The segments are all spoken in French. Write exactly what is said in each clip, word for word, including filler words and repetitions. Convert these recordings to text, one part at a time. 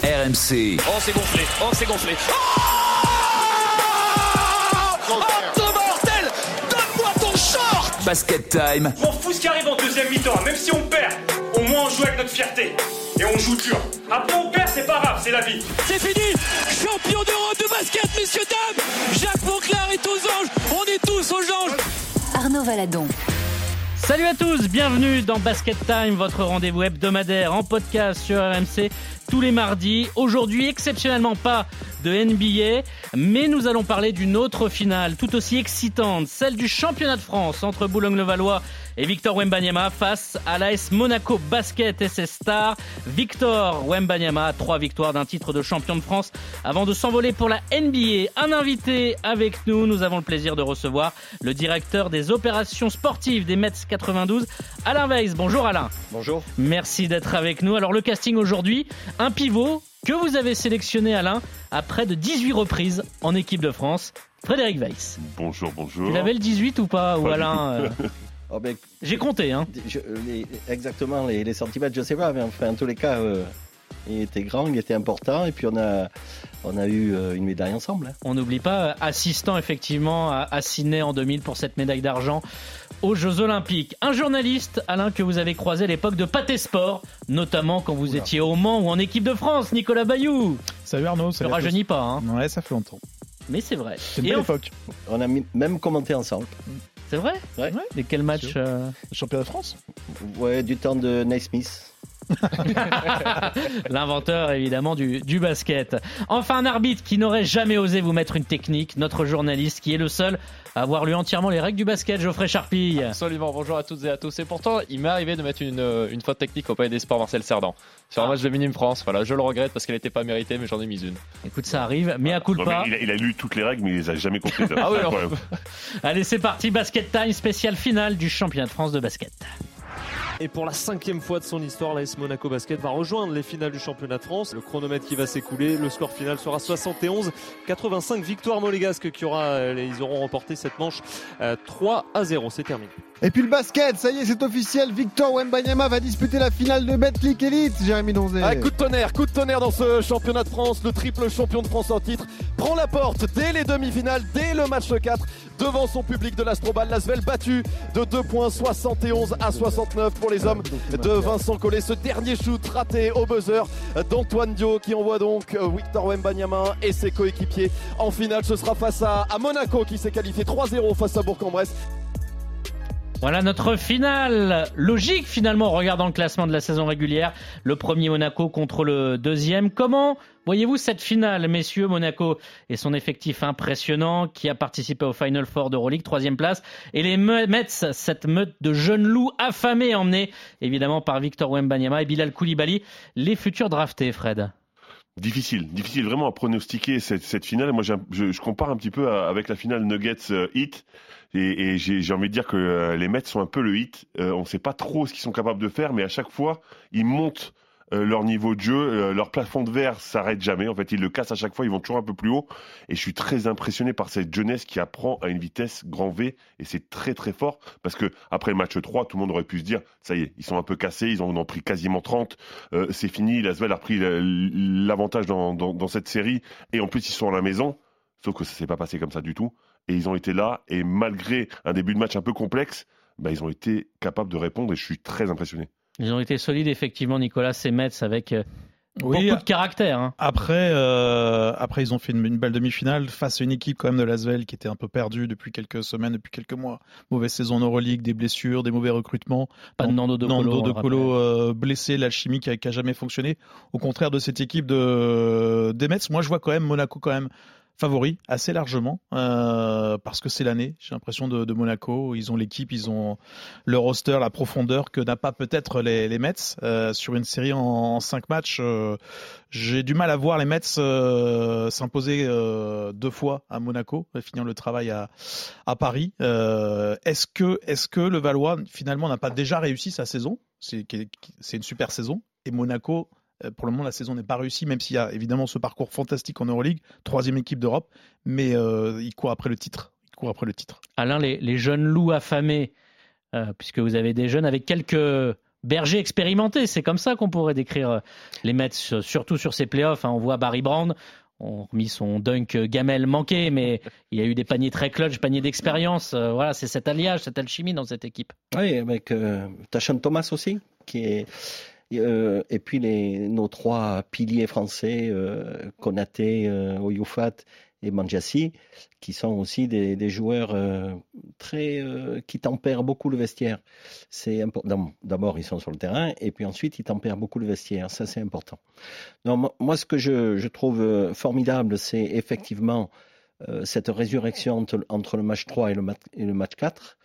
R M C. Oh, c'est gonflé. Oh, c'est gonflé. Oh, oh de mortel. Donne-moi ton short. Basket Time. Je m'en fous ce qui arrive en deuxième mi-temps. Même si on perd, au moins on joue avec notre fierté. Et on joue dur. Après on perd, c'est pas grave, c'est la vie. C'est fini. Champion d'Europe de basket, messieurs, dames. Jacques Monclar est aux anges. On est tous aux anges. Arnaud Valadon. Salut à tous, bienvenue dans Basket Time, votre rendez-vous hebdomadaire en podcast sur R M C tous les mardis. Aujourd'hui, exceptionnellement pas de N B A, mais nous allons parler d'une autre finale tout aussi excitante, celle du championnat de France entre Boulogne-le-Valois et Victor Wembanyama face à l'A S Monaco Basket S S Star. Victor Wembanyama a trois victoires d'un titre de champion de France avant de s'envoler pour la N B A. Un invité avec nous, nous avons le plaisir de recevoir le directeur des opérations sportives des Mets quatre-vingt-douze, Alain Weiss. Bonjour Alain. Bonjour. Merci d'être avec nous. Alors le casting aujourd'hui, un pivot que vous avez sélectionné Alain à près de dix-huit reprises en équipe de France, Frédéric Weiss. Bonjour, bonjour. Tu l'avais le dix-huit ou pas, ou Alain euh... oh ben, J'ai compté. Hein. Je, les, exactement, les, les centimètres, je sais pas, mais enfin, en tous les cas, euh, il était grand, il était important, et puis on a, on a eu euh, une médaille ensemble. Hein. On n'oublie pas, assistant effectivement à, à Sydney en deux mille pour cette médaille d'argent aux Jeux Olympiques. Un journaliste, Alain, que vous avez croisé à l'époque de Pathé Sport, notamment quand vous Oula. étiez au Mans ou en équipe de France, Nicolas Bayou. Salut Arnaud. Ça ne rajeunit pas. Hein. Ouais, ça fait longtemps. Mais c'est vrai. C'est une belle on... époque. On a même commenté ensemble. C'est vrai ouais. ouais. Et quel match euh... Le championnat de France. Ouais, du temps de Naismith. L'inventeur évidemment du, du basket. Enfin un arbitre qui n'aurait jamais osé vous mettre une technique, notre journaliste qui est le seul à avoir lu entièrement les règles du basket, Geoffrey Charpille. Absolument, bonjour à toutes et à tous. Et pourtant il m'est arrivé de mettre une, une faute technique au Palais des Sports Marcel Cerdan sur un ah. match de Minime France. Voilà, je le regrette parce qu'elle n'était pas méritée, mais j'en ai mis une. Écoute, ça arrive, mais à coup de pas. Il, il a lu toutes les règles mais il les a jamais comprises. Ah oui, non. Allez, c'est parti, Basket Time spécial finale du championnat de France de basket. Et pour la cinquième fois de son histoire, l'A S Monaco Basket va rejoindre les finales du championnat de France. Le chronomètre qui va s'écouler, le score final sera soixante et onze quatre-vingt-cinq. Victoire monégasque qui aura, ils auront remporté cette manche trois à zéro. C'est terminé. Et puis le basket, ça y est, c'est officiel. Victor Wembanyama va disputer la finale de Betclic Elite. Jérémy Donzé. Ah, coup de tonnerre, coup de tonnerre dans ce championnat de France. Le triple champion de France en titre prend la porte dès les demi-finales, dès le match quatre, devant son public de l'Astrobal. L'Asvel battu de deux points, soixante et onze à soixante-neuf pour les hommes de Vincent Collet. Ce dernier shoot raté au buzzer d'Antoine Dio qui envoie donc Victor Wembanyama et ses coéquipiers en finale. Ce sera face à, à Monaco qui s'est qualifié trois zéro face à Bourg-en-Bresse. Voilà notre finale logique finalement en regardant le classement de la saison régulière. Le premier Monaco contre le deuxième. Comment voyez-vous cette finale, messieurs? Monaco et son effectif impressionnant qui a participé au Final Four d'Euroleague, troisième place. Et les Mets, cette meute de jeunes loups affamés emmenés évidemment par Victor Wembanyama et Bilal Coulibaly, les futurs draftés, Fred. Difficile, difficile vraiment à pronostiquer cette, cette finale. Moi, je, je compare un petit peu à, avec la finale Nuggets-Heat. Et, et j'ai, j'ai envie de dire que euh, les Mets sont un peu le Heat. Euh, on ne sait pas trop ce qu'ils sont capables de faire, mais à chaque fois, ils montent euh, leur niveau de jeu. Euh, leur plafond de verre s'arrête jamais. En fait, ils le cassent à chaque fois. Ils vont toujours un peu plus haut. Et je suis très impressionné par cette jeunesse qui apprend à une vitesse grand V. Et c'est très, très fort. Parce que après le match trois, tout le monde aurait pu se dire, ça y est, ils sont un peu cassés. Ils en ont pris quasiment trente. Euh, c'est fini. L'Asvel a pris l'avantage dans, dans, dans cette série. Et en plus, ils sont à la maison. Sauf que ça s'est pas passé comme ça du tout. Et ils ont été là, et malgré un début de match un peu complexe, bah, ils ont été capables de répondre, et je suis très impressionné. Ils ont été solides, effectivement, Nicolas, ces Mets, avec euh, oui, beaucoup de caractère. Hein. Après, euh, après, ils ont fait une, une belle demi-finale face à une équipe quand même de l'Asvel qui était un peu perdue depuis quelques semaines, depuis quelques mois. Mauvaise saison en Euroleague, des blessures, des mauvais recrutements. Pas de Nando De Colo. Nando De Colo euh, blessé, l'alchimie qui n'a jamais fonctionné. Au contraire de cette équipe de, des Mets, moi je vois quand même Monaco quand même favori assez largement euh, parce que c'est l'année, j'ai l'impression de, de Monaco. Ils ont l'équipe, ils ont le roster, la profondeur que n'a pas peut-être les, les Mets euh, sur une série en, en cinq matchs. Euh, j'ai du mal à voir les Mets euh, s'imposer euh, deux fois à Monaco, finir le travail à, à Paris. Euh, est-ce que est-ce que le Valois finalement n'a pas déjà réussi sa saison? C'est, c'est une super saison et Monaco. Pour le moment, la saison n'est pas réussie, même s'il y a évidemment ce parcours fantastique en Euroleague, troisième équipe d'Europe, mais euh, il court après le titre. Il court après le titre. Alain, les, les jeunes loups affamés, euh, puisque vous avez des jeunes avec quelques berger expérimenté. C'est comme ça qu'on pourrait décrire les Mets, surtout sur ces playoffs. Hein. On voit Barry Brown, on a remis son dunk gamelle manqué, mais il y a eu des paniers très clutch, paniers d'expérience. Euh, voilà, c'est cet alliage, cette alchimie dans cette équipe. Oui, avec euh, Tachan Thomas aussi, qui est... Euh, et puis les, nos trois piliers français, euh, Konaté, euh, Oyufat et Manjassi, qui sont aussi des, des joueurs euh, très, euh, qui tempèrent beaucoup le vestiaire. C'est important. D'abord, ils sont sur le terrain, et puis ensuite, ils tempèrent beaucoup le vestiaire. Ça, c'est important. Non, moi, ce que je, je trouve formidable, c'est effectivement euh, cette résurrection entre, entre le match trois et le, mat, et le match quatre.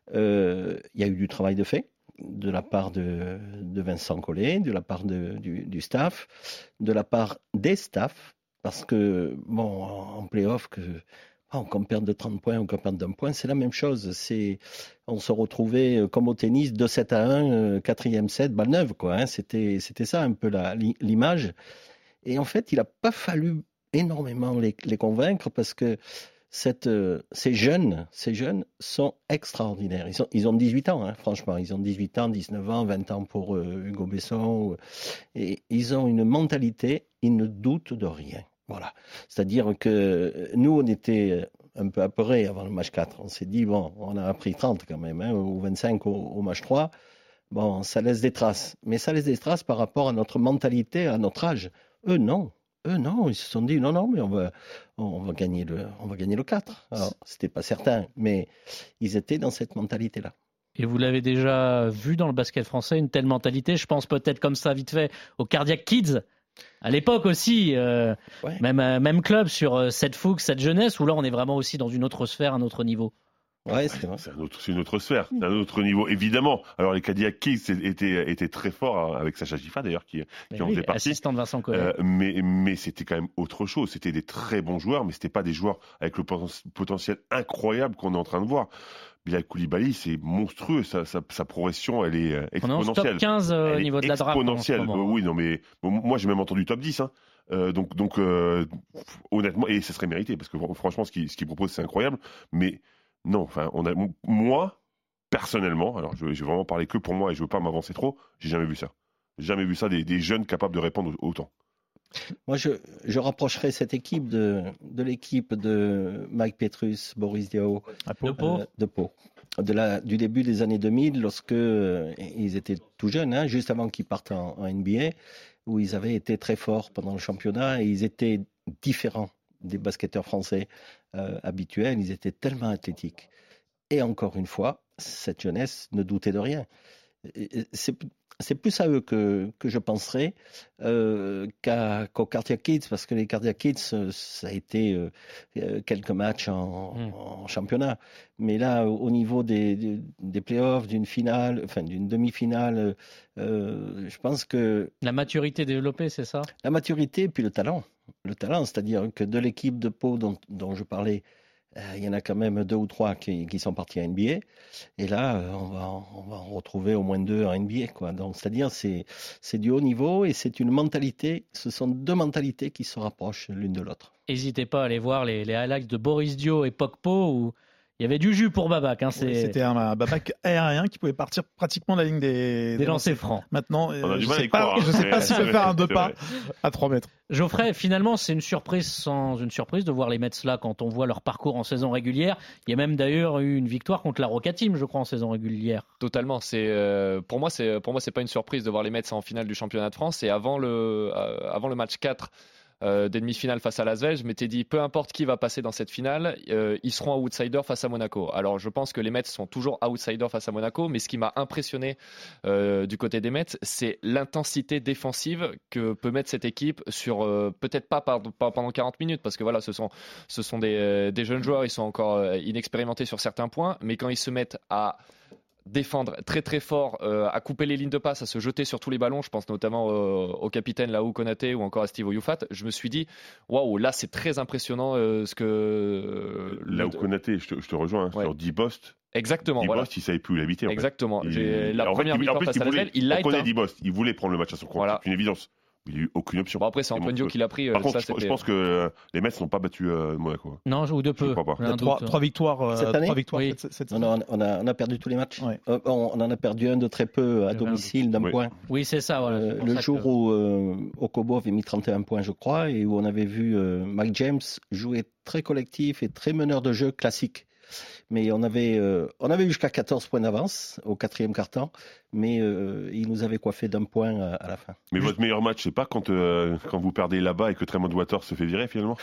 Euh, il y a eu du travail de fait, de la part de, de Vincent Collet, de la part de, du, du staff, de la part des staffs, parce que, bon, en play-off, que, bon, qu'on perde de trente points ou qu'on perde d'un point, c'est la même chose. C'est, on se retrouvait, comme au tennis, deux sept à un, quatrième set, balle neuve, quoi. Hein, c'était, c'était ça un peu la, l'image. Et en fait, il n'a pas fallu énormément les, les convaincre, parce que Cette, euh, ces jeunes, ces jeunes sont extraordinaires. Ils, sont, ils ont dix-huit ans, hein, franchement. Ils ont dix-huit ans, dix-neuf ans, vingt ans pour euh, Hugo Besson. Et ils ont une mentalité, ils ne doutent de rien. Voilà. C'est-à-dire que nous, on était un peu apeurés avant le match quatre. On s'est dit, bon, on a pris trente quand même, hein, ou vingt-cinq au, au match trois. Bon, ça laisse des traces. Mais ça laisse des traces par rapport à notre mentalité, à notre âge. Eux, non. Eux, non, ils se sont dit, non, non, mais on va, on va gagner le, on va gagner le quatre. Alors, c'était pas certain, mais ils étaient dans cette mentalité-là. Et vous l'avez déjà vu dans le basket français, une telle mentalité? Je pense peut-être comme ça, vite fait, aux Cardiac Kids. À l'époque aussi, euh, ouais. même, euh, même club sur euh, cette fougue, cette jeunesse, où là, on est vraiment aussi dans une autre sphère, un autre niveau. Ouais, c'est, vrai. c'est, un autre, c'est une autre sphère, c'est un autre niveau, évidemment. Alors les Cadillac Kids étaient, étaient très forts, avec Sacha Gifa d'ailleurs, qui, qui en oui, faisait partie. Assistant de Vincent Collet. Euh, mais, mais c'était quand même autre chose. C'était des très bons joueurs, mais c'était pas des joueurs avec le potentiel incroyable qu'on est en train de voir. Bilal Koulibaly, c'est monstrueux, sa, sa, sa progression, elle est exponentielle. On est en top quinze euh, au niveau de la draft. Exponentielle. Euh, oui, non, mais bon, moi j'ai même entendu top dix. Hein. Euh, donc, donc euh, honnêtement, et ça serait mérité, parce que franchement, ce qu'il, ce qu'il propose, c'est incroyable. Mais non, enfin, on a, moi, personnellement, alors je, je vais vraiment parler que pour moi et je veux pas m'avancer trop, j'ai jamais vu ça. J'ai jamais vu ça, des, des jeunes capables de répondre autant. Moi, je, je rapprocherais cette équipe de, de l'équipe de Mike Petrus, Boris Diaw, de Pau, euh, de, Pau. De la, du début des années deux mille, lorsque euh, ils étaient tout jeunes, hein, juste avant qu'ils partent en, en N B A, où ils avaient été très forts pendant le championnat et ils étaient différents des basketteurs français euh, habituels. Ils étaient tellement athlétiques. Et encore une fois, cette jeunesse ne doutait de rien. C'est, c'est plus à eux que, que je penserais euh, qu'à, qu'aux Cardiac Kids, parce que les Cardiac Kids, ça a été euh, quelques matchs en, mmh. en championnat. Mais là, au niveau des, des, des playoffs, d'une finale, enfin d'une demi-finale, euh, je pense que... La maturité développée, c'est ça? La maturité et puis le talent. Le talent, c'est-à-dire que de l'équipe de Pau dont, dont je parlais, euh, il y en a quand même deux ou trois qui, qui sont partis à N B A. Et là, euh, on, va, on va en retrouver au moins deux en N B A, quoi. Donc, c'est-à-dire c'est c'est du haut niveau et c'est une mentalité. Ce sont deux mentalités qui se rapprochent l'une de l'autre. N'hésitez pas à aller voir les, les highlights de Boris Diaw et Pau où il y avait du jus pour Babac. Hein, c'est... Oui, c'était un, un Babac aérien qui pouvait partir pratiquement de la ligne des, des, des lancers francs. Maintenant, euh, je ne sais pas, je sais pas s'il peut faire un deux pas à trois mètres. Geoffrey, finalement, c'est une surprise sans une surprise de voir les Mets là quand on voit leur parcours en saison régulière. Il y a même d'ailleurs eu une victoire contre la Roca Team, je crois, en saison régulière. Totalement. C'est euh, pour moi, c'est pour moi, c'est pas une surprise de voir les Mets en finale du championnat de France. Et avant le euh, avant le match quatre. Euh, des demi-finales face à Las Vegas, je m'étais dit peu importe qui va passer dans cette finale, euh, ils seront outsiders face à Monaco. Alors je pense que les Mets sont toujours outsiders face à Monaco, mais ce qui m'a impressionné euh, du côté des Mets, c'est l'intensité défensive que peut mettre cette équipe sur euh, peut-être pas, par, pas pendant quarante minutes, parce que voilà, ce sont, ce sont des, euh, des jeunes joueurs, ils sont encore euh, inexpérimentés sur certains points, mais quand ils se mettent à défendre très très fort, euh, à couper les lignes de passe, à se jeter sur tous les ballons, je pense notamment euh, au capitaine Laou Konaté ou encore à Steve Oyufat, je me suis dit waouh, là c'est très impressionnant euh, ce que euh, Laou Konaté, je te, je te rejoins hein, ouais. sur Dibost. Exactement. Dibost, voilà. il savait plus où l'habiter. Exactement. En fait. J'ai il... la en première fait, victoire face à la L, il l'a on connaît éteint. Dibost, il voulait prendre le match à son compte, voilà. C'est une évidence. Il n'y a eu aucune option. Bon, après, c'est Antonio qui l'a pris. Par euh, contre, ça, je, je pense que euh, les Mets n'ont pas battu euh, Monaco. Non, ou de peu. Je crois pas. Un trois, doute. trois victoires, euh, Cette année trois victoires Oui. cette, cette Non, non, on a, on a perdu tous les matchs. Ouais. Euh, on, on en a perdu un de très peu à avait un domicile d'un Oui. point. Oui, c'est ça. Voilà, Euh, c'est pour le ça jour que- où euh, Okobo avait mis trente et un points, je crois, et où on avait vu euh, Mike James jouer très collectif et très meneur de jeu classique. Mais on avait, euh, on avait eu jusqu'à quatorze points d'avance au quatrième quart-temps, mais euh, il nous avait coiffé d'un point à, à la fin. Mais votre meilleur match, c'est pas quand, euh, quand vous perdez là-bas et que Tremont Waters se fait virer finalement.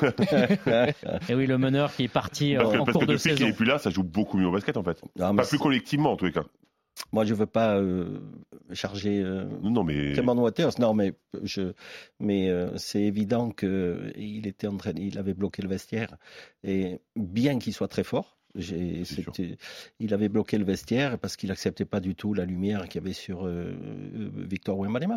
Et oui, le meneur qui est parti euh, Parce que, en parce cours que de depuis qu'il saison. n'est plus là, ça joue beaucoup mieux au basket en fait. Non, mais Pas c'est- plus collectivement en tous les cas. Moi, je veux pas euh, charger euh, Non, non, mais Tremont Waters. Non, mais je, mais euh, c'est évident que il était en train, il avait bloqué le vestiaire, et bien qu'il soit très fort. J'ai- C'est sûr. c'était- il avait bloqué le vestiaire parce qu'il acceptait pas du tout la lumière qu'il y avait sur euh, euh, Victor Wembanyama.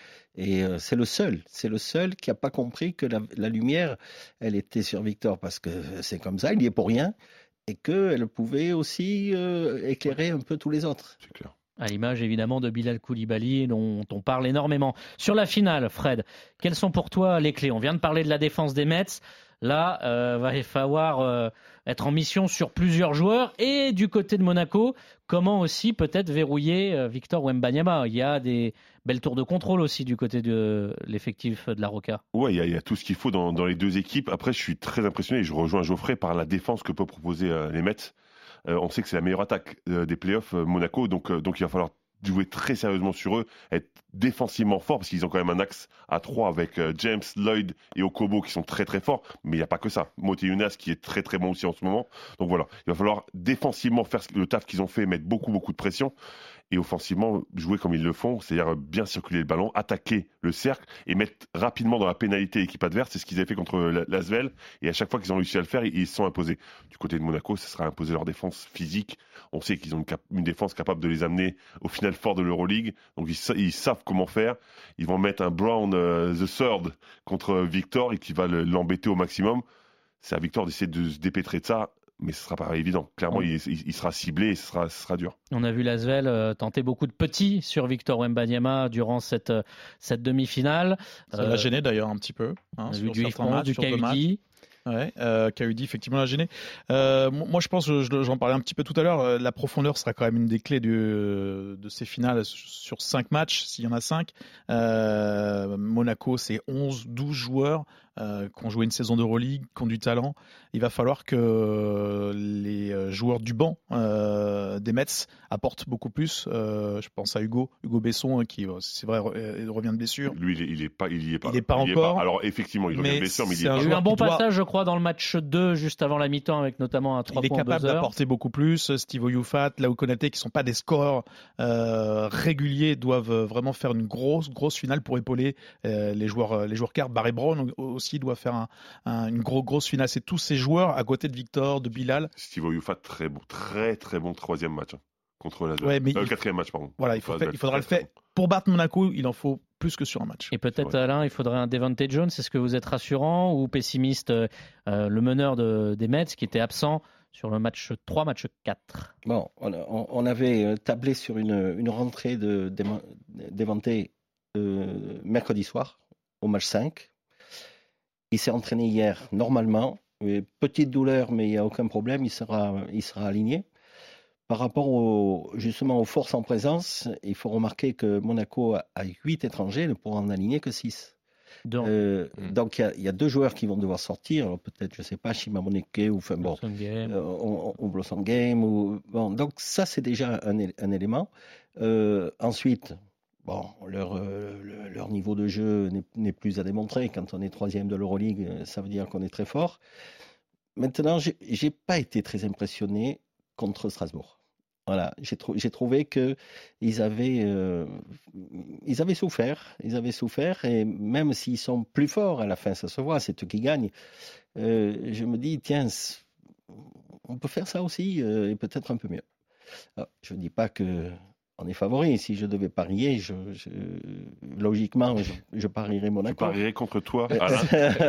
Et euh, c'est le seul, c'est le seul qui a pas compris que la, la lumière, elle était sur Victor parce que c'est comme ça, il y est pour rien, et qu'elle pouvait aussi euh, éclairer un peu tous les autres. c'est clair. À l'image évidemment de Bilal Koulibaly dont on parle énormément. Sur la finale, Fred, quelles sont pour toi les clés? On vient de parler de la défense des Mets. Là, euh, va falloir euh, être en mission sur plusieurs joueurs. Et du côté de Monaco, comment aussi peut-être verrouiller euh, Victor Wembanyama? Il y a des belles tours de contrôle aussi du côté de l'effectif de la Roca. Ouais, il y, a- il y a tout ce qu'il faut dans, dans les deux équipes. Après, je suis très impressionné et je rejoins Geoffrey par la défense que peut proposer euh, les Mets. Euh, on sait que c'est la meilleure attaque euh, des playoffs euh, Monaco, donc, euh, donc il va falloir jouer très sérieusement sur eux, être défensivement fort parce qu'ils ont quand même un axe à trois avec euh, James, Lloyd et Okobo qui sont très très forts, mais il n'y a pas que ça. Moté Younas qui est très très bon aussi en ce moment. Donc voilà, il va falloir défensivement faire ce- le taf qu'ils ont fait, mettre beaucoup beaucoup de pression, et offensivement jouer comme ils le font, c'est-à-dire bien circuler le ballon, attaquer le cercle et mettre rapidement dans la pénalité l'équipe adverse. C'est ce qu'ils avaient fait contre la- l'Asvel, et à chaque fois qu'ils ont réussi à le faire, ils ils se sont imposés. Du côté de Monaco, ce sera imposer leur défense physique. On sait qu'ils ont une, cap- une défense capable de les amener au final fort de l'Euroleague, donc ils, sa- ils savent comment faire. Ils vont mettre un Brown euh, the Third contre Victor et qui va le- l'embêter au maximum. C'est à Victor d'essayer de se dépêtrer de ça, mais ce sera pas évident. Clairement, il, il- il sera ciblé et ce sera, ce sera dur. On a vu l'Asvel euh, tenter beaucoup de petits sur Victor Wembanyama durant cette, euh, cette demi-finale. Ça Euh, l'a gêné d'ailleurs un petit peu. Hein, on a vu sur du certains Yves matchs, du sur deux matchs. K U D. Ouais, euh, K U D effectivement l'a gêné. Euh, moi je pense, je- je- j'en parlais un petit peu tout à l'heure, euh, la profondeur sera quand même une des clés du, de ces finales sur cinq matchs, s'il y en a cinq. Euh, Monaco c'est onze, douze joueurs euh, qui ont joué une saison d'Euroleague, qui ont du talent. Il va falloir que les joueurs du banc euh, des Mets apportent beaucoup plus. Euh, je pense à Hugo, Hugo Besson, hein, qui c'est vrai re- revient de blessure. Lui, il est, il est pas, il y est pas. Il est pas y encore. Alors effectivement, il revient Mais de blessure, mais il y c'est est un pas. Il y a eu joueur un bon qui doit- passage, je crois, dans le match deux, juste avant la mi-temps, avec notamment un trois Il est points en capable deux heures. d'apporter beaucoup plus. Steve Oyufat, Lau Konaté, qui sont pas des scoreurs euh, réguliers, doivent euh, vraiment faire une grosse, grosse finale pour épauler euh, les joueurs, euh, les joueurs cartes. Barry Brown aussi doit faire un, un- une grosse, grosse finale. C'est tous ces joueurs à côté de Victor, de Bilal. Steve Oyufat, très bon, très très bon troisième match hein, contre la Ouais, mais euh, il- quatrième match, pardon. Voilà, il, faut Contre faire- Lasvel, il faudra le très, faire. très Pour battre Monaco, il en faut plus que sur un match. Et peut-être, Ouais. Alain, il faudrait un Devante Jones. Est-ce que vous êtes rassurant ou pessimiste euh, euh, le meneur de, des Mets qui était absent sur le match trois, match quatre? Bon, on, on- on avait euh, tablé sur une, une rentrée de Dema- Devante euh, mercredi soir au match cinq. Il s'est entraîné hier normalement. Et petite douleur, mais il n'y a aucun problème, il sera, il sera aligné. Par rapport au, justement aux forces en présence, il faut remarquer que Monaco a, a huit étrangers, ne pourra en aligner que six. Donc, Euh, Mm. Donc il y, a- il y a deux joueurs qui vont devoir sortir, alors peut-être, je ne sais pas, Shimamoneke ou enfin bon, Blossom Game. euh, on, on Blossom Game. Ou, bon, donc ça, c'est déjà un, é- un élément. Euh, ensuite, bon, leur, euh, le- leur niveau de jeu n'est- n'est plus à démontrer. Quand on est troisième de l'Euroleague, euh, ça veut dire qu'on est très fort. Maintenant, j'ai j'ai pas été très impressionné contre Strasbourg. Voilà, j'ai trou- j'ai trouvé que ils avaient, euh, ils avaient souffert, ils avaient souffert, et même s'ils sont plus forts à la fin, ça se voit, c'est eux qui gagnent. Euh, je me dis, tiens, c- on peut faire ça aussi, euh, et peut-être un peu mieux. Alors, je ne dis pas que on est favori. Si je devais parier, je, je- logiquement, je, je parierais Je Monaco. parierais contre toi, Alain.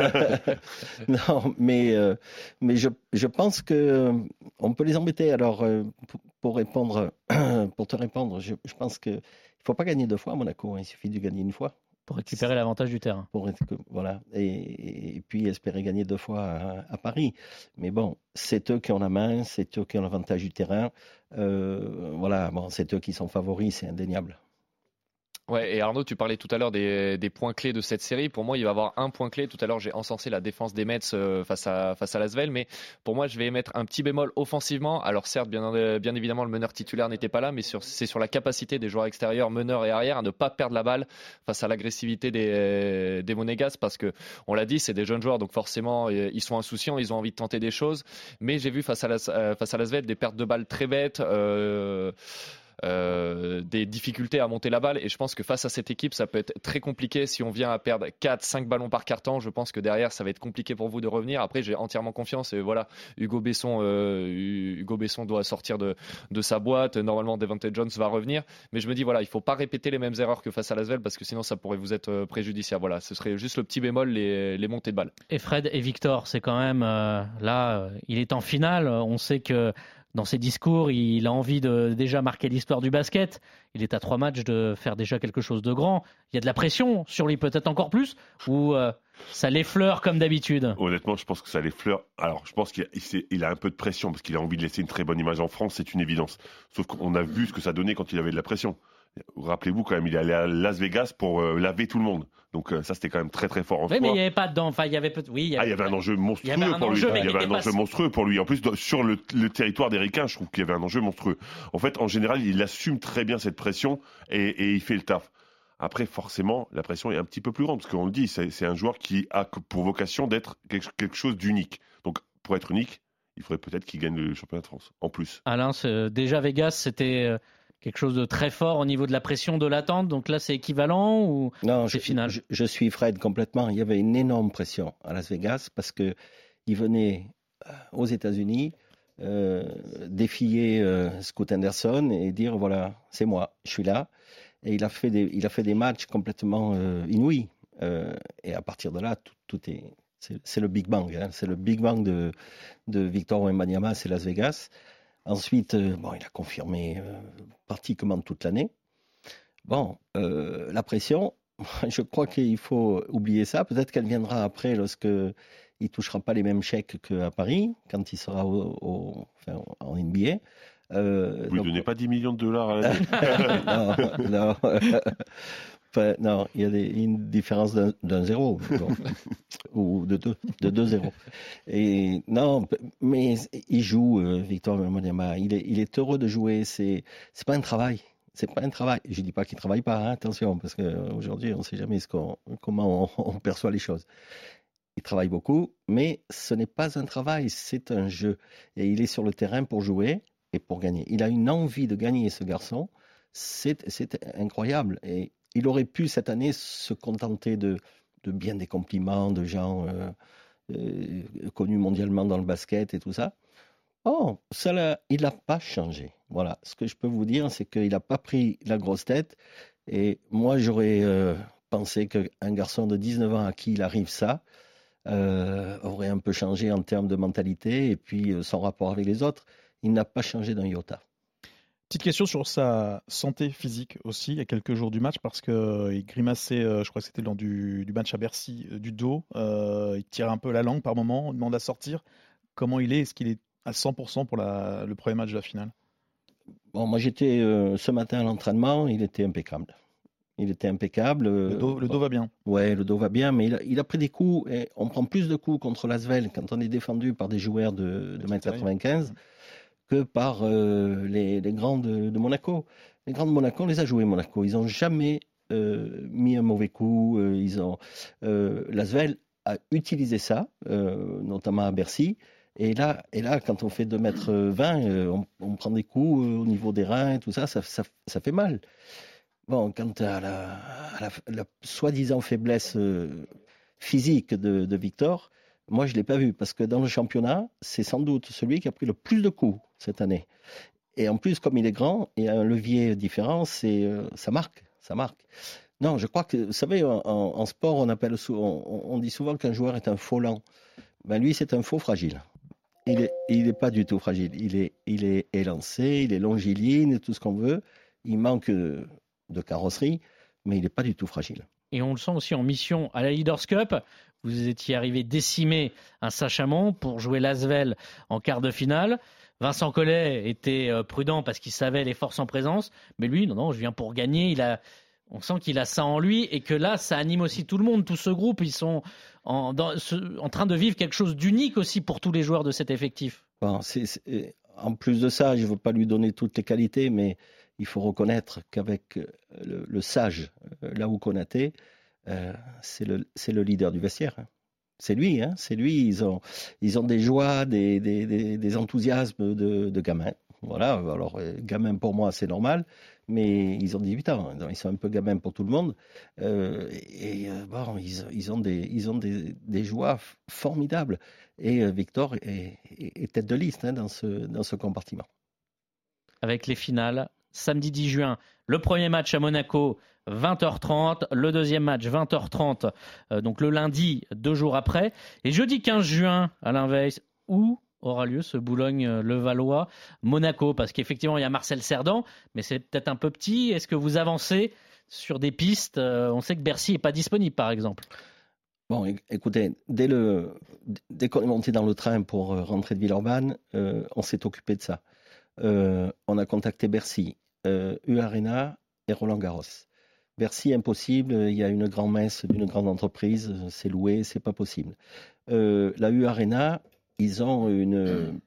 Non, mais, euh, mais je, je pense que euh, on peut les embêter. Alors, euh, pour, pour répondre, pour te répondre, je, je pense que il faut pas gagner deux fois à Monaco, hein, il suffit de gagner une fois. Pour récupérer l'avantage du terrain. Pour, voilà. Et, et puis espérer gagner deux fois à, à Paris. Mais bon, c'est eux qui ont la main, c'est eux qui ont l'avantage du terrain. Euh, voilà, bon, c'est eux qui sont favoris, c'est indéniable. Ouais, et Arnaud, tu parlais tout à l'heure des, des points clés de cette série. Pour moi, il va y avoir un point clé. Tout à l'heure, j'ai encensé la défense des Mets euh, face à face à l'Asvel, mais pour moi, je vais mettre un petit bémol offensivement. Alors certes, bien, bien évidemment, le meneur titulaire n'était pas là, mais sur, c'est sur la capacité des joueurs extérieurs, meneurs et arrière, à ne pas perdre la balle face à l'agressivité des, des Monégasques, parce que on l'a dit, c'est des jeunes joueurs, donc forcément, ils sont insouciants, ils ont envie de tenter des choses. Mais j'ai vu face à la, face à l'Asvel des pertes de balles très bêtes. Euh, Euh, des difficultés à monter la balle, et je pense que face à cette équipe ça peut être très compliqué si on vient à perdre quatre cinq ballons par quart-temps. Je pense que derrière ça va être compliqué pour vous de revenir. Après, j'ai entièrement confiance, et voilà, Hugo Besson euh, Hugo Besson doit sortir de, de sa boîte. Normalement Devante Jones va revenir, mais je me dis voilà, il faut pas répéter les mêmes erreurs que face à l'Asvel, parce que sinon ça pourrait vous être préjudiciable. Voilà, ce serait juste le petit bémol, les, les montées de balle. Et Fred et Victor, c'est quand même euh, là, euh, il est en finale, on sait que dans ses discours, il a envie de déjà marquer l'histoire du basket. Il est à trois matchs de faire déjà quelque chose de grand. Il y a de la pression sur lui, peut-être encore plus, ou euh, ça l'effleure comme d'habitude? Honnêtement, je pense que ça l'effleure. Alors, je pense qu'il a, il a un peu de pression parce qu'il a envie de laisser une très bonne image en France, c'est une évidence. Sauf qu'on a vu ce que ça donnait quand il avait de la pression. Rappelez-vous quand même, il est allé à Las Vegas pour euh, laver tout le monde. Donc euh, ça, c'était quand même très très fort en oui, soi. Mais il n'y avait pas dedans. Enfin, il y avait peut- oui, il y avait... Ah, il y avait un enjeu monstrueux il y avait un pour enjeu, lui. Il y avait un pas... enjeu monstrueux pour lui. En plus, sur le, le territoire des Ricains, je trouve qu'il y avait un enjeu monstrueux. En fait, en général, il assume très bien cette pression et, et il fait le taf. Après, forcément, la pression est un petit peu plus grande parce qu'on le dit, c'est, c'est un joueur qui a pour vocation d'être quelque chose d'unique. Donc, pour être unique, il faudrait peut-être qu'il gagne le championnat de France. En plus. Alain, déjà Vegas, c'était quelque chose de très fort au niveau de la pression, de l'attente. Donc là, c'est équivalent ou non, c'est je, final? je, je suis Fred complètement. Il y avait une énorme pression à Las Vegas parce que il venait aux États-Unis euh, défier euh, Scoot Henderson et dire voilà, c'est moi, je suis là. Et il a fait des, il a fait des matchs complètement euh, inouïs. Euh, et à partir de là, tout, tout est, c'est, c'est le Big Bang. Hein, c'est le Big Bang de, de Victor Wembanyama, c'est Las Vegas. Ensuite, euh, bon, il a confirmé euh, pratiquement toute l'année. Bon, euh, la pression, je crois qu'il faut oublier ça. Peut-être qu'elle viendra après lorsque il ne touchera pas les mêmes chèques qu'à Paris, quand il sera au, au, enfin, en N B A. Euh, Vous ne donnez pas dix millions de dollars à l'année? Non, non. Enfin, non, il y a des, une différence d'un, d'un zéro, bon, ou de deux, de deux zéros. Et non, mais il joue, euh, Victor Wembanyama. Il est, il est heureux de jouer. C'est, c'est pas un travail. C'est pas un travail. Je dis pas qu'il travaille pas. Hein, attention, parce qu'aujourd'hui, on ne sait jamais ce qu'on, comment on, on perçoit les choses. Il travaille beaucoup, mais ce n'est pas un travail. C'est un jeu. Et il est sur le terrain pour jouer et pour gagner. Il a une envie de gagner, ce garçon. C'est, c'est incroyable. Et il aurait pu cette année se contenter de, de bien des compliments de gens euh, euh, connus mondialement dans le basket et tout ça. Oh, ça là, il n'a pas changé. Voilà, ce que je peux vous dire, c'est qu'il n'a pas pris la grosse tête. Et moi, j'aurais euh, pensé qu'un garçon de dix-neuf ans à qui il arrive ça euh, aurait un peu changé en termes de mentalité et puis euh, son rapport avec les autres. Il n'a pas changé d'un iota. Petite question sur sa santé physique aussi, il y a quelques jours du match, parce qu'il euh, grimaçait, euh, je crois que c'était lors du, du match à Bercy, euh, du dos. Euh, il tire un peu la langue par moment, on demande à sortir. Comment il est? Est-ce qu'il est à cent pour cent pour la, le premier match de la finale? Bon, moi j'étais euh, ce matin à l'entraînement, il était impeccable. Il était impeccable. Le dos, le dos va bien. Ouais, le dos va bien, mais il a, il a pris des coups. Et on prend plus de coups contre l'Asvel quand on est défendu par des joueurs de, de un mètre quatre-vingt-quinze. Que par euh, les, les grands de, de Monaco. Les grands de Monaco, on les a joués, Monaco. Ils n'ont jamais euh, mis un mauvais coup. Euh, ils ont, euh, l'Asvel a utilisé ça, euh, notamment à Bercy. Et là, et là, quand on fait deux mètres vingt, euh, on, on prend des coups euh, au niveau des reins et tout ça, ça, ça, ça fait mal. Bon, quant à la, à la, la soi-disant faiblesse euh, physique de, de Victor, moi, je ne l'ai pas vu, parce que dans le championnat, c'est sans doute celui qui a pris le plus de coups cette année. Et en plus, comme il est grand, il y a un levier différent, c'est, euh, ça marque, ça marque. Non, je crois que, vous savez, en, en sport, on, appelle, on, on dit souvent qu'un joueur est un faux lent. Ben, lui, c'est un faux fragile. Il n'est il est pas du tout fragile. Il est, il est élancé, il est longiligne, tout ce qu'on veut. Il manque de carrosserie, mais il n'est pas du tout fragile. et on le sent aussi en mission à la Leaders Cup. Vous étiez arrivé décimer un Saint-Chamond pour jouer l'Asvel en quart de finale. Vincent Collet était prudent parce qu'il savait les forces en présence, mais lui, non, non, je viens pour gagner. Il a, on sent qu'il a ça en lui et que là, ça anime aussi tout le monde, tout ce groupe. Ils sont en, dans, en train de vivre quelque chose d'unique aussi pour tous les joueurs de cet effectif. Bon, c'est, c'est, en plus de ça, je ne veux pas lui donner toutes les qualités, mais il faut reconnaître qu'avec le, le sage, là où Konaté, euh, c'est, le, c'est le leader du vestiaire. C'est lui, hein, c'est lui. Ils ont, ils ont des joies, des, des, des, des enthousiasmes de, de gamins. Voilà, alors gamin pour moi, c'est normal, mais ils ont dix-huit ans, ils sont un peu gamins pour tout le monde. Euh, et euh, bon, ils, ils ont des, ils ont des, des joies formidables. Et euh, Victor est, est, est tête de liste hein, dans, ce, dans ce compartiment. Avec les finales, samedi dix juin, le premier match à Monaco, vingt heures trente, le deuxième match, vingt heures trente, euh, donc le lundi, deux jours après. Et jeudi quinze juin, Alain Weiss, où aura lieu ce Boulogne-Levallois-Monaco? Parce qu'effectivement, il y a Marcel Cerdan, mais c'est peut-être un peu petit. Est-ce que vous avancez sur des pistes? euh, On sait que Bercy n'est pas disponible, par exemple. Bon, écoutez, dès, le, dès qu'on est monté dans le train pour rentrer de Villeurbanne, euh, on s'est occupé de ça. Euh, on a contacté Bercy, euh, U Arena et Roland Garros. Bercy, impossible, il y a une grand-messe d'une grande entreprise, c'est loué, c'est pas possible. Euh, la U Arena, ils ont une,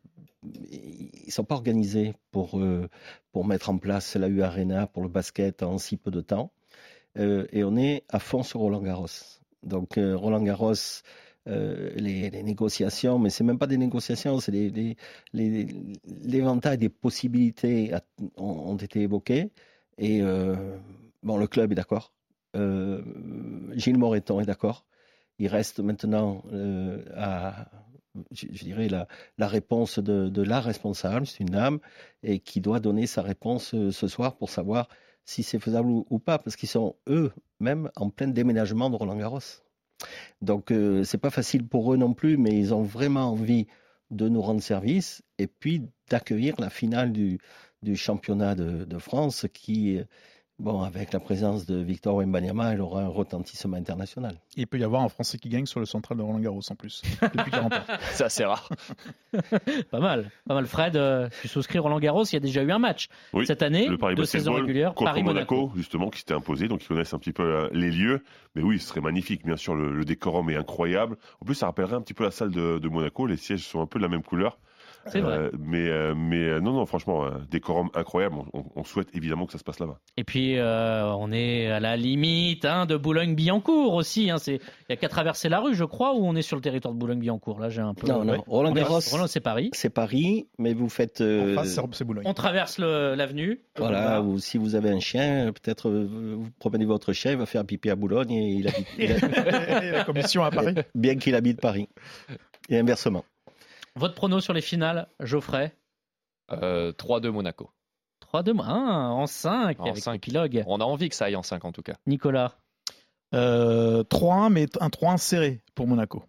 ils sont pas organisés pour euh, pour mettre en place la U Arena pour le basket en si peu de temps, euh, et on est à fond sur Roland Garros. Donc euh, Roland Garros, euh, les, les négociations, mais c'est même pas des négociations, c'est les, les, les, l'éventail des possibilités a, ont, ont été évoqués, et euh, bon, le club est d'accord, euh, Gilles Moreton est d'accord. Il reste maintenant euh, à Je, je dirais la, la réponse de, de la responsable, c'est une dame, et qui doit donner sa réponse euh, ce soir pour savoir si c'est faisable ou, ou pas, parce qu'ils sont eux-mêmes en plein déménagement de Roland-Garros. Donc euh, c'est pas facile pour eux non plus, mais ils ont vraiment envie de nous rendre service et puis d'accueillir la finale du, du championnat de, de France qui, bon, avec la présence de Victor Wembanyama, elle aura un retentissement international. Il peut y avoir un Français qui gagne sur le central de Roland-Garros en plus, depuis quarante ans. C'est assez rare. Pas mal, pas mal. Fred, euh, tu souscris Roland-Garros, il y a déjà eu un match oui, cette année, le Paris de saison régulière, contre Paris-Monaco. Monaco, justement, qui s'était imposé, donc ils connaissent un petit peu euh, les lieux. Mais oui, ce serait magnifique, bien sûr, le, le décorum est incroyable. En plus, ça rappellerait un petit peu la salle de, de Monaco, les sièges sont un peu de la même couleur. C'est vrai. Euh, mais, euh, mais euh, non, non, franchement, euh, décorum incroyable. On, on souhaite évidemment que ça se passe là-bas. Et puis, euh, on est à la limite hein, de Boulogne-Billancourt aussi. Hein, c'est... Il n'y a qu'à traverser la rue, je crois, ou on est sur le territoire de Boulogne-Billancourt? Là, j'ai un peu. Non, non. Ouais. Roland-Garros, Roland, c'est Paris. C'est Paris, mais vous faites. Euh... En face, c'est Boulogne. On traverse le, l'avenue. Voilà, ou si vous avez un chien, peut-être euh, vous promenez votre chien, il va faire pipi à Boulogne et il habite. il a... et la commission à Paris. Bien qu'il habite Paris. Et inversement. Votre prono sur les finales, Geoffrey? euh, trois deux Monaco. trois deux ah, en cinq En avec cinq. l'épilogue. On a envie que ça aille en cinq en tout cas. Nicolas? Euh, trois un, mais un trois un serré pour Monaco.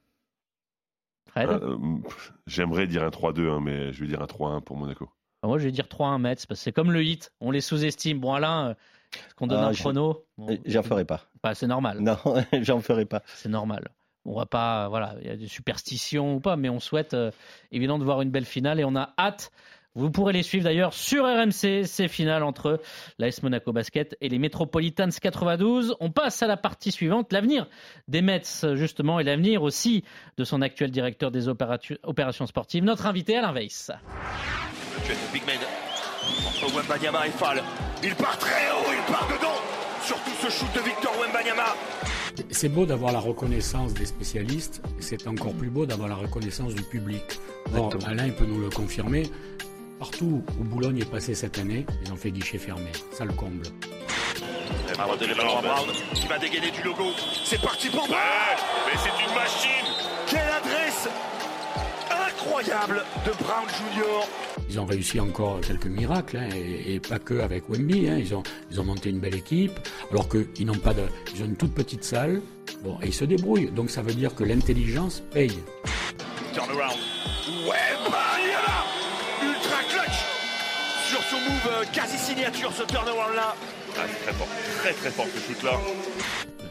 Fred? Euh, j'aimerais dire un trois deux, hein, mais je vais dire un trois un pour Monaco. Moi, je vais dire trois un Metz, parce que c'est comme le hit, on les sous-estime. Bon, Alain, est-ce qu'on donne ah, un je... prono? Bon, J'en ferai pas. Bah, c'est normal. Non, j'en ferai pas. C'est normal. On va pas, voilà, il y a des superstitions ou pas, mais on souhaite euh, évidemment de voir une belle finale et on a hâte. Vous pourrez les suivre d'ailleurs sur R M C, ces finales entre l'A S Monaco Basket et les Metropolitans quatre-vingt-douze. On passe à la partie suivante, l'avenir des Mets justement et l'avenir aussi de son actuel directeur des opéra- opérations sportives, notre invité Alain Weiss. Big man entre Wembanyama et Fall. Il part très haut, il part dedans. Surtout ce shoot de Victor Wembanyama. C'est beau d'avoir la reconnaissance des spécialistes, c'est encore plus beau d'avoir la reconnaissance du public. Or, Alain peut nous le confirmer, partout où Boulogne est passé cette année, ils ont fait guichet fermé, ça le comble. Brown qui va dégainer du logo, c'est parti pour Brown. Mais c'est une machine. Quelle adresse incroyable de Brown junior. Ils ont réussi encore quelques miracles, hein, et, et pas que avec Wemby. Hein, ils ont, ils ont monté une belle équipe, alors qu'ils n'ont pas de, ils ont une toute petite salle. Bon, et ils se débrouillent. Donc ça veut dire que l'intelligence paye. Turnaround. Wembanyama, ultra clutch sur son move euh, quasi signature, ce turnaround là. Ah, c'est très fort, très très fort ce shoot là.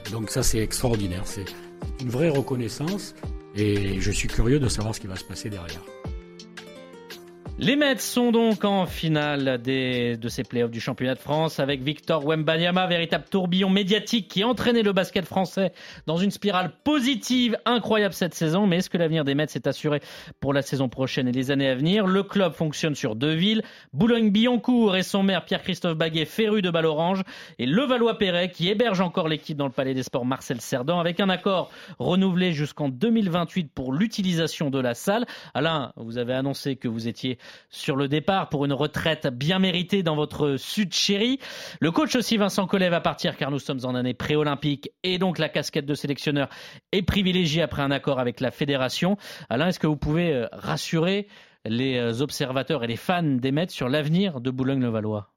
Donc ça, c'est extraordinaire. C'est une vraie reconnaissance et je suis curieux de savoir ce qui va se passer derrière. Les Mets sont donc en finale des, de ces playoffs du championnat de France avec Victor Wembanyama, véritable tourbillon médiatique qui entraînait le basket français dans une spirale positive incroyable cette saison. Mais est-ce que l'avenir des Mets est assuré pour la saison prochaine et les années à venir? Le club fonctionne sur deux villes, Boulogne-Billancourt et son maire Pierre-Christophe Baguet, féru de balle orange, et Levallois-Perret qui héberge encore l'équipe dans le Palais des Sports Marcel Cerdan avec un accord renouvelé jusqu'en deux mille vingt-huit pour l'utilisation de la salle. Alain, vous avez annoncé que vous étiez sur le départ pour une retraite bien méritée dans votre sud chéri. Le coach aussi Vincent Collet va partir car nous sommes en année pré-olympique et donc la casquette de sélectionneur est privilégiée après un accord avec la fédération. Alain, est-ce que vous pouvez rassurer les observateurs et les fans des Mets sur l'avenir de Boulogne-le-Valois?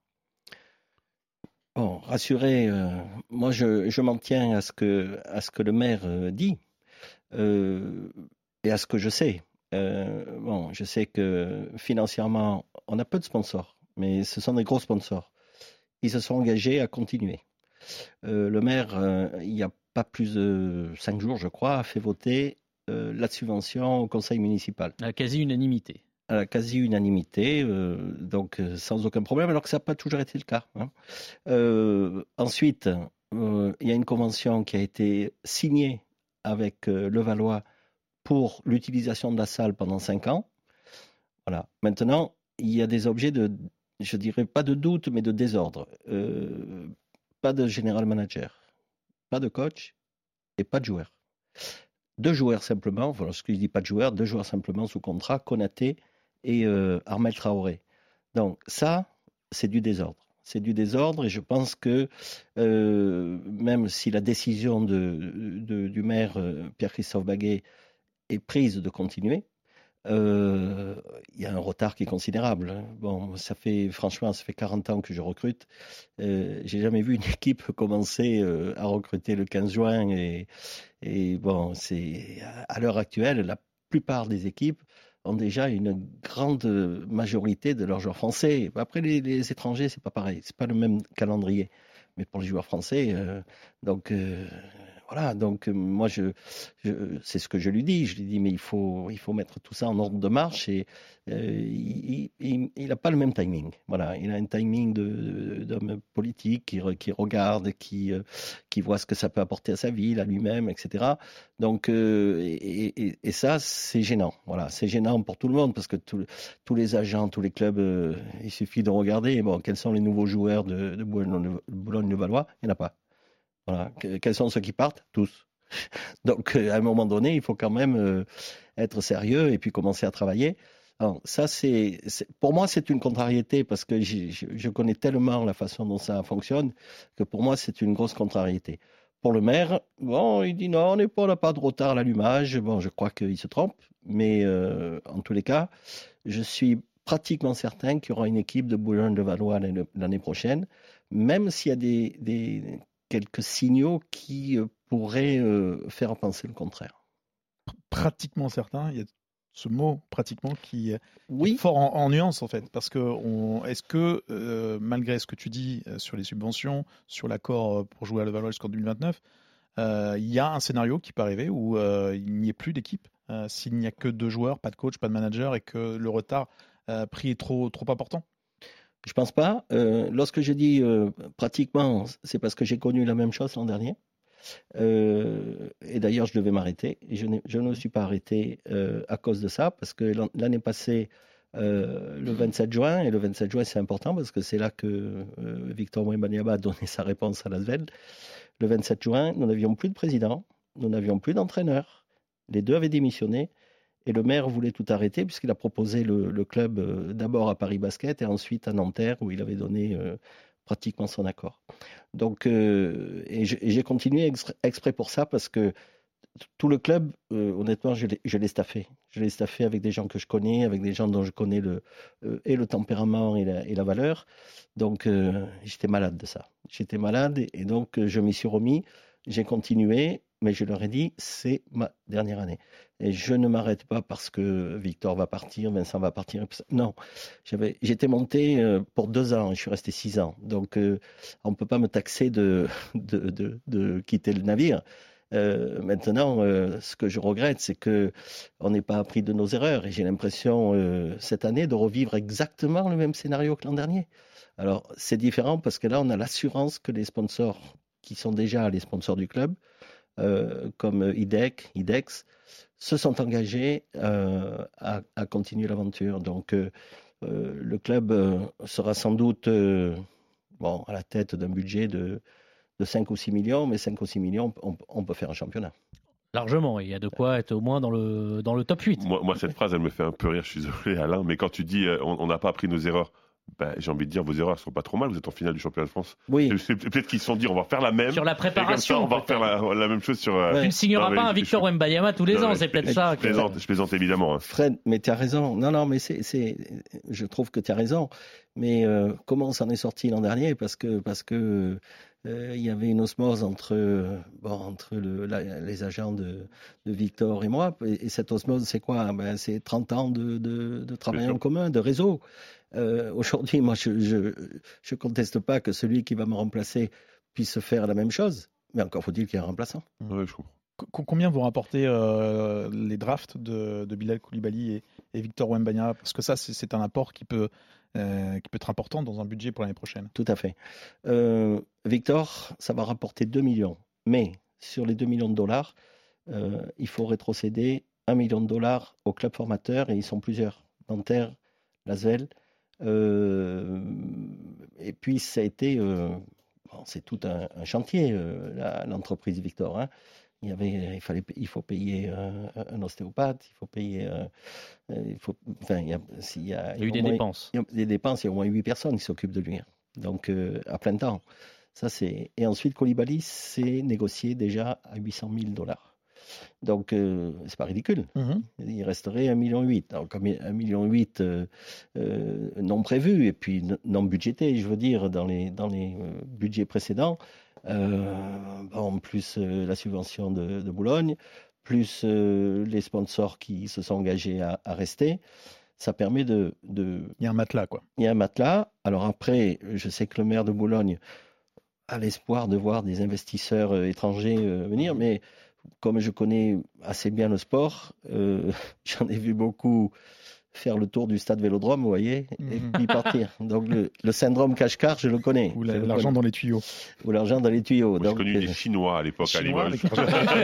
Bon, rassurer, euh, moi je, je m'en tiens à ce que, à ce que le maire euh, dit euh, et à ce que je sais. Euh, bon, je sais que financièrement, on a peu de sponsors, mais ce sont des gros sponsors. Ils se sont engagés à continuer. Euh, le maire, euh, il n'y a pas plus de cinq jours, je crois, a fait voter euh, la subvention au conseil municipal. À la quasi-unanimité. À la quasi-unanimité, euh, donc euh, sans aucun problème, alors que ça n'a pas toujours été le cas. Hein. Euh, ensuite, euh, il y a une convention qui a été signée avec euh, Levallois pour l'utilisation de la salle pendant cinq ans. Voilà. Maintenant, il y a des objets de, je dirais pas de doute, mais de désordre. Euh, pas de general manager, pas de coach et pas de joueur. Deux joueurs simplement, voilà ce que je dis pas de joueurs, deux joueurs simplement sous contrat, Konaté et euh, Armel Traoré. Donc ça, c'est du désordre. C'est du désordre et je pense que euh, même si la décision de, de, du maire euh, Pierre-Christophe Baguet est prise de continuer, euh, il y a un retard qui est considérable. Bon, ça fait, franchement, ça fait quarante ans que je recrute. Euh, j'ai jamais vu une équipe commencer euh, à recruter le quinze juin et, et bon, c'est, à l'heure actuelle, la plupart des équipes ont déjà une grande majorité de leurs joueurs français. Après, les, les étrangers, c'est pas pareil. C'est pas le même calendrier. Mais pour les joueurs français, euh, donc, euh, voilà, donc moi, je, je, c'est ce que je lui dis. Je lui dis, mais il faut, il faut mettre tout ça en ordre de marche et euh, il n'a pas le même timing. Voilà, il a un timing de, d'homme politique qui, qui regarde, qui, qui voit ce que ça peut apporter à sa ville, à lui-même, et cetera. Donc, euh, et, et, et ça, c'est gênant. Voilà, c'est gênant pour tout le monde parce que tout, tous les agents, tous les clubs, euh, il suffit de regarder. Bon, quels sont les nouveaux joueurs de, de Boulogne-le-Valois? Il n'y en a pas. Voilà. Quels sont ceux qui partent? Tous. Donc, à un moment donné, il faut quand même euh, être sérieux et puis commencer à travailler. Alors, ça, c'est, c'est, pour moi, c'est une contrariété parce que je, je connais tellement la façon dont ça fonctionne que pour moi, c'est une grosse contrariété. Pour le maire, bon, il dit non, on n'est pas, on n'a pas de retard à l'allumage. Bon, je crois qu'il se trompe, mais euh, en tous les cas, je suis pratiquement certain qu'il y aura une équipe de Boulogne-le-Valois l'année, l'année prochaine, même s'il y a des, des quelques signaux qui euh, pourraient euh, faire penser le contraire. Pratiquement certain, il y a ce mot pratiquement qui, oui. qui est fort en, en nuance en fait, parce que on, est-ce que euh, malgré ce que tu dis euh, sur les subventions, sur l'accord pour jouer à Levallois jusqu'en deux mille vingt-neuf, euh, il y a un scénario qui peut arriver où euh, il n'y ait plus d'équipe, euh, s'il n'y a que deux joueurs, pas de coach, pas de manager et que le retard euh, pris est trop, trop important? Je pense pas. Euh, lorsque je dis euh, pratiquement, c'est parce que j'ai connu la même chose l'an dernier. Euh, et d'ailleurs, je devais m'arrêter. Et je, je ne me suis pas arrêté euh, à cause de ça, parce que l'année passée, euh, le vingt-sept juin, et le vingt-sept juin, c'est important parce que c'est là que euh, Victor Wembanyama a donné sa réponse à l'Asvel. Le vingt-sept juin, nous n'avions plus de président, nous n'avions plus d'entraîneur. Les deux avaient démissionné. Et le maire voulait tout arrêter puisqu'il a proposé le, le club euh, d'abord à Paris Basket et ensuite à Nanterre où il avait donné euh, pratiquement son accord. Donc, euh, et j'ai continué exprès, exprès pour ça parce que tout le club, euh, honnêtement, je l'ai, je l'ai staffé. Je l'ai staffé avec des gens que je connais, avec des gens dont je connais le, euh, et le tempérament et la, et la valeur. Donc, euh, j'étais malade de ça. J'étais malade et, et donc je m'y suis remis. J'ai continué. mais je leur ai dit, c'est ma dernière année. Et je ne m'arrête pas parce que Victor va partir, Vincent va partir. Non, j'avais, j'étais monté euh, pour deux ans, je suis resté six ans. Donc, euh, on ne peut pas me taxer de, de, de, de quitter le navire. Euh, maintenant, euh, ce que je regrette, c'est qu'on n'ait pas appris de nos erreurs. Et j'ai l'impression, euh, cette année, de revivre exactement le même scénario que l'an dernier. Alors, c'est différent parce que là, on a l'assurance que les sponsors qui sont déjà les sponsors du club, euh, comme I D E C, I D E X, se sont engagés euh, à, à continuer l'aventure. Donc, euh, euh, le club euh, sera sans doute euh, bon, à la tête d'un budget de, de cinq ou six millions, mais cinq ou six millions, on, on peut faire un championnat. Largement, il y a de quoi être au moins dans le, dans le top huit. Moi, moi, cette phrase, elle me fait un peu rire, je suis désolé Alain, mais quand tu dis euh, on n'a pas appris nos erreurs, ben, j'ai envie de dire, vos erreurs ne sont pas trop mal, vous êtes en finale du championnat de France. Oui. C'est, peut-être qu'ils se sont dit, on va faire la même. Sur la préparation. Ça, on va faire la, la même chose sur. Ouais. Tu ne signeras non, pas un Victor Wembanyama tous les non, ans, c'est peut-être je, ça. Je, que... plaisante, je plaisante évidemment. Hein. Fred, mais tu as raison. Non, non, mais c'est, c'est... je trouve que tu as raison. Mais euh, comment on s'en est sorti l'an dernier? Parce que, parce que euh, il y avait une osmose entre, bon, entre le, la, les agents de, de Victor et moi. Et, et cette osmose, c'est quoi? Ben, c'est trente ans de, de, de travail en commun, de réseau. Euh, aujourd'hui, moi, je ne je conteste pas que celui qui va me remplacer puisse faire la même chose, mais encore faut-il qu'il y ait un remplaçant. Ouais, je comprends. Combien vont rapporter euh, les drafts de, de Bilal Koulibaly et, et Victor Wembanyama? Parce que ça, c'est, c'est un apport qui peut, euh, qui peut être important dans un budget pour l'année prochaine. Tout à fait. Euh, Victor, ça va rapporter deux millions. Mais sur les deux millions de dollars, euh, il faut rétrocéder un million de dollars au club formateur, et ils sont plusieurs. Nanterre, Lasvel. Euh, et puis, ça a été... Euh, bon, c'est tout un, un chantier, euh, la, l'entreprise Victor, hein. Il, y avait, il, fallait, il faut payer un, un ostéopathe, il faut payer. Euh, il, faut, enfin, il, y a, il, y a, il y a eu des moins, dépenses. Il y a des dépenses, il y a au moins huit personnes qui s'occupent de lui. Donc, euh, à plein temps. Ça, c'est... Et ensuite, Koulibaly s'est négocié déjà à huit cent mille dollars. Donc, euh, c'est pas ridicule. Mm-hmm. Il resterait un virgule huit million. Donc, un virgule huit million euh, euh, non prévu et puis non budgété, je veux dire, dans les, dans les euh, budgets précédents. Euh, bon, plus euh, la subvention de, de Boulogne, plus euh, les sponsors qui se sont engagés à, à rester, ça permet de, de... Il y a un matelas, quoi. Il y a un matelas. Alors après, je sais que le maire de Boulogne a l'espoir de voir des investisseurs euh, étrangers euh, venir, mais comme je connais assez bien le sport, euh, j'en ai vu beaucoup faire le tour du stade Vélodrome, vous voyez, mmh. et puis partir. Donc le, le syndrome cache-car, je le connais. Ou la, le l'argent connais. dans les tuyaux. Ou l'argent dans les tuyaux. Moi, donc, j'ai connu euh, des Chinois à l'époque Chinois, à Limoges.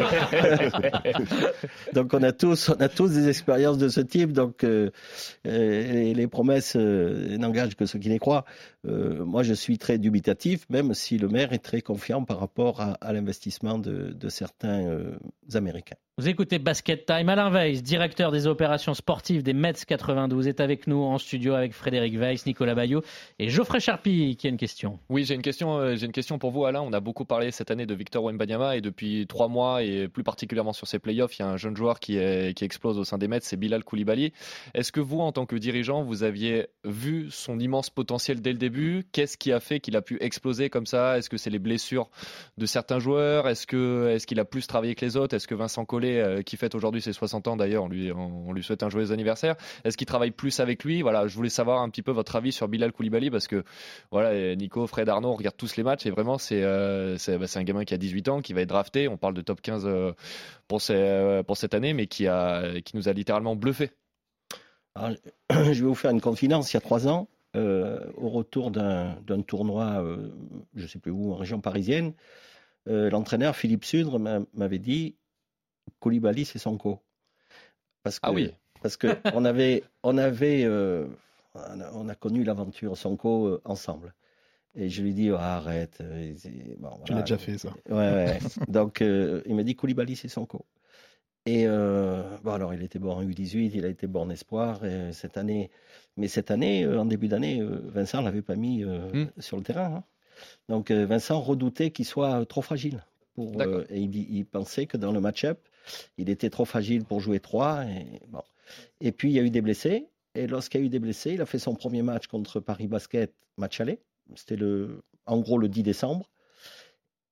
Donc on a tous, on a tous des expériences de ce type. Donc euh, euh, les, les promesses euh, n'engagent que ceux qui les croient. Euh, moi, je suis très dubitatif, même si le maire est très confiant par rapport à, à l'investissement de, de certains euh, Américains. Vous écoutez Basket Time. Alain Weiss, directeur des opérations sportives des Mets quatre-vingt-douze, est avec nous en studio avec Frédéric Weiss, Nicolas Bayot et Geoffrey Charpie qui a une question. Oui, j'ai une question, euh, j'ai une question pour vous, Alain. On a beaucoup parlé cette année de Victor Wembanyama et depuis trois mois et plus particulièrement sur ces playoffs, il y a un jeune joueur qui, est, qui explose au sein des Mets, c'est Bilal Koulibaly. Est-ce que vous, en tant que dirigeant, vous aviez vu son immense potentiel dès le début? Qu'est-ce qui a fait qu'il a pu exploser comme ça? Est-ce que c'est les blessures de certains joueurs? Est-ce que, est-ce qu'il a plus travaillé que les autres? Est-ce que Vincent Collet, qui fête aujourd'hui ses soixante ans d'ailleurs, on lui, on lui souhaite un joyeux anniversaire. Est-ce qu'il travaille plus avec lui? Voilà, je voulais savoir un petit peu votre avis sur Bilal Koulibaly parce que voilà, Nico, Fred, Arnaud, on regarde tous les matchs et vraiment c'est, euh, c'est, bah, c'est un gamin qui a dix-huit ans, qui va être drafté. On parle de top quinze euh, pour, ces, euh, pour cette année, mais qui, a, qui nous a littéralement bluffé. Alors, je vais vous faire une confidence. Il y a trois ans, euh, au retour d'un, d'un tournoi, euh, je ne sais plus où, en région parisienne, euh, l'entraîneur Philippe Sudre m'avait dit Koulibaly, c'est Sonko. Parce que, ah oui. Parce que on avait, on avait, euh, on a connu l'aventure Sonko euh, ensemble. Et je lui dis oh, arrête. Bon, tu voilà. l'as déjà fait ça. Ouais. ouais. Donc euh, il m'a dit Koulibaly, c'est Sonko. Et euh, bon alors il était bon en U dix-huit, il a été bon en espoir et cette année. Mais cette année, euh, en début d'année, euh, Vincent l'avait pas mis euh, mm. sur le terrain. Hein. Donc euh, Vincent redoutait qu'il soit trop fragile. Pour, euh, et il, il pensait que dans le match-up, il était trop fragile pour jouer trois. Et, bon. et puis, il y a eu des blessés. Et lorsqu'il y a eu des blessés, il a fait son premier match contre Paris Basket, match aller. C'était le, en gros le dix décembre.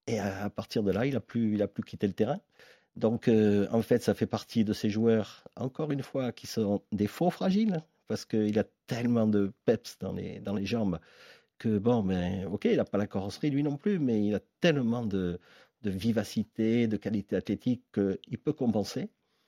Et à, à partir de là, il n'a plus, il a plus quitté le terrain. Donc, euh, en fait, ça fait partie de ces joueurs, encore une fois, qui sont des faux fragiles, parce qu'il a tellement de peps dans les, dans les jambes que, bon, ben, ok, il n'a pas la carrosserie, lui non plus, mais il a tellement de, de vivacité, de qualité athlétique qu'il peut compenser.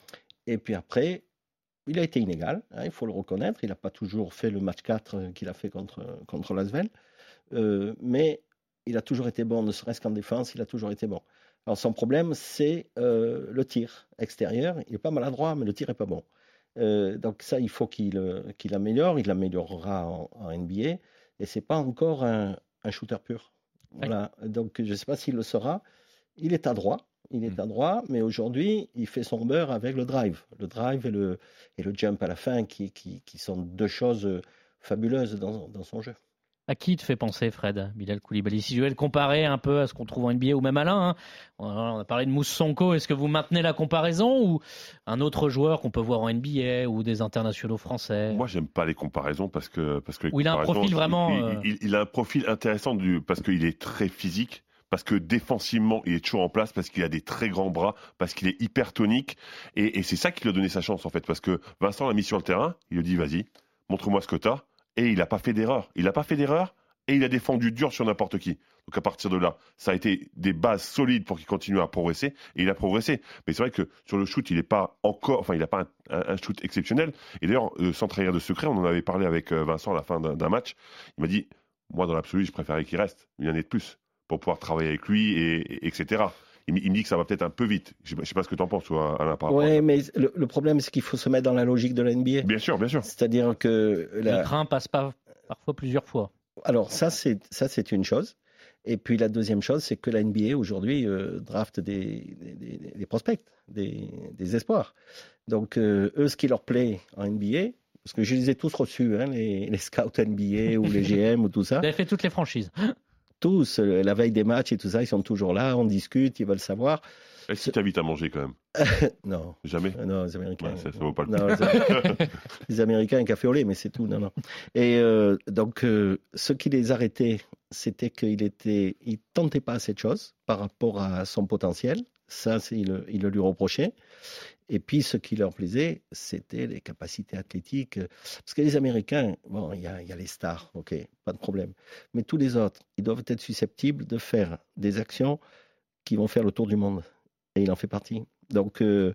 Et puis après, il a été inégal, hein, il faut le reconnaître. Il n'a pas toujours fait le match quatre qu'il a fait contre, contre l'Asvel, euh, mais il a toujours été bon, ne serait-ce qu'en défense, il a toujours été bon. Alors son problème, c'est euh, le tir extérieur. Il n'est pas maladroit, mais le tir n'est pas bon. Euh, donc ça, il faut qu'il, qu'il améliore. Il l'améliorera en, en N B A. Et ce n'est pas encore un, un shooter pur. Voilà. Donc je ne sais pas s'il le sera. Il est adroit. Il est adroit, mais aujourd'hui, il fait son beurre avec le drive. Le drive et le, et le jump à la fin, qui, qui, qui sont deux choses fabuleuses dans, dans son jeu. À qui te fait penser, Fred, Bilal Koulibaly? Si je vais le comparer un peu à ce qu'on trouve en N B A ou même Alain, hein, on a parlé de Moussa Sonko, est-ce que vous maintenez la comparaison ou un autre joueur qu'on peut voir en N B A ou des internationaux français? Moi, j'aime pas les comparaisons parce que parce que les où il a un profil vraiment. Il, euh... il, il, il a un profil intéressant du, parce qu'il est très physique. Parce que défensivement, il est toujours en place, parce qu'il a des très grands bras, parce qu'il est hyper tonique. Et, et c'est ça qui lui a donné sa chance, en fait. Parce que Vincent l'a mis sur le terrain, il lui dit, vas-y, montre-moi ce que tu as. Et il n'a pas fait d'erreur. Il n'a pas fait d'erreur et il a défendu dur sur n'importe qui. Donc à partir de là, ça a été des bases solides pour qu'il continue à progresser. Et il a progressé. Mais c'est vrai que sur le shoot, il n'est pas encore, enfin, il n'a pas un, un, un shoot exceptionnel. Et d'ailleurs, euh, sans trahir de secret, on en avait parlé avec Vincent à la fin d'un, d'un match. Il m'a dit, moi, dans l'absolu, je préférais qu'il reste une année de plus, pour pouvoir travailler avec lui, et, et, etc. Il, il me dit que ça va peut-être un peu vite. Je ne sais pas ce que tu en penses, toi, Alain, par rapport à ça. Oui, mais le, le problème, c'est qu'il faut se mettre dans la logique de la N B A. Bien sûr, bien sûr. C'est-à-dire que... La... Le train passe pas parfois plusieurs fois. Alors, ça c'est, ça, c'est une chose. Et puis, la deuxième chose, c'est que la N B A, aujourd'hui, euh, draft des, des, des, des prospects, des, des espoirs. Donc, euh, eux, ce qui leur plaît en N B A... Parce que je les ai tous reçus, hein, les, les scouts N B A ou les G M ou tout ça. Vous avez fait toutes les franchises. Tous, la veille des matchs et tout ça, ils sont toujours là, on discute, ils veulent savoir. Est-ce qu'ils t'invitent à manger quand même? Non. Jamais? Non, les Américains. Ouais, ça ne vaut pas le coup. Non, les, les Américains, un café au lait, mais c'est tout. Non, non. Et euh, donc, euh, ce qui les arrêtait, c'était qu'il était, il tentait pas assez de choses par rapport à son potentiel. Ça, c'est, il, il le lui reprochait. Et puis, ce qui leur plaisait, c'était les capacités athlétiques. Parce que les Américains, bon, il y a, y a les stars, ok, pas de problème. Mais tous les autres, ils doivent être susceptibles de faire des actions qui vont faire le tour du monde. Et il en fait partie. Donc, euh,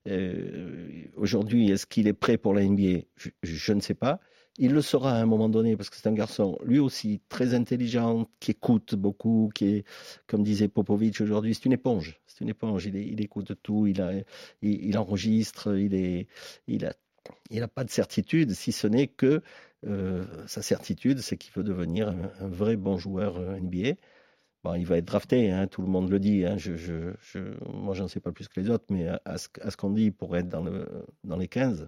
euh, aujourd'hui, est-ce qu'il est prêt pour la N B A? je, je ne sais pas. Il le sera à un moment donné, parce que c'est un garçon, lui aussi, très intelligent, qui écoute beaucoup, qui est, comme disait Popovic aujourd'hui, c'est une éponge. C'est une éponge. Il, est, il écoute tout, il, a, il, il enregistre, il est, il a, il n'a pas de certitude, si ce n'est que euh, sa certitude, c'est qu'il veut devenir un, un vrai bon joueur N B A. Bon, il va être drafté, hein, tout le monde le dit. Hein, je, je, je, moi, j'en sais pas plus que les autres, mais à, à, ce, à ce qu'on dit, il pourrait être dans, le, dans les quinze.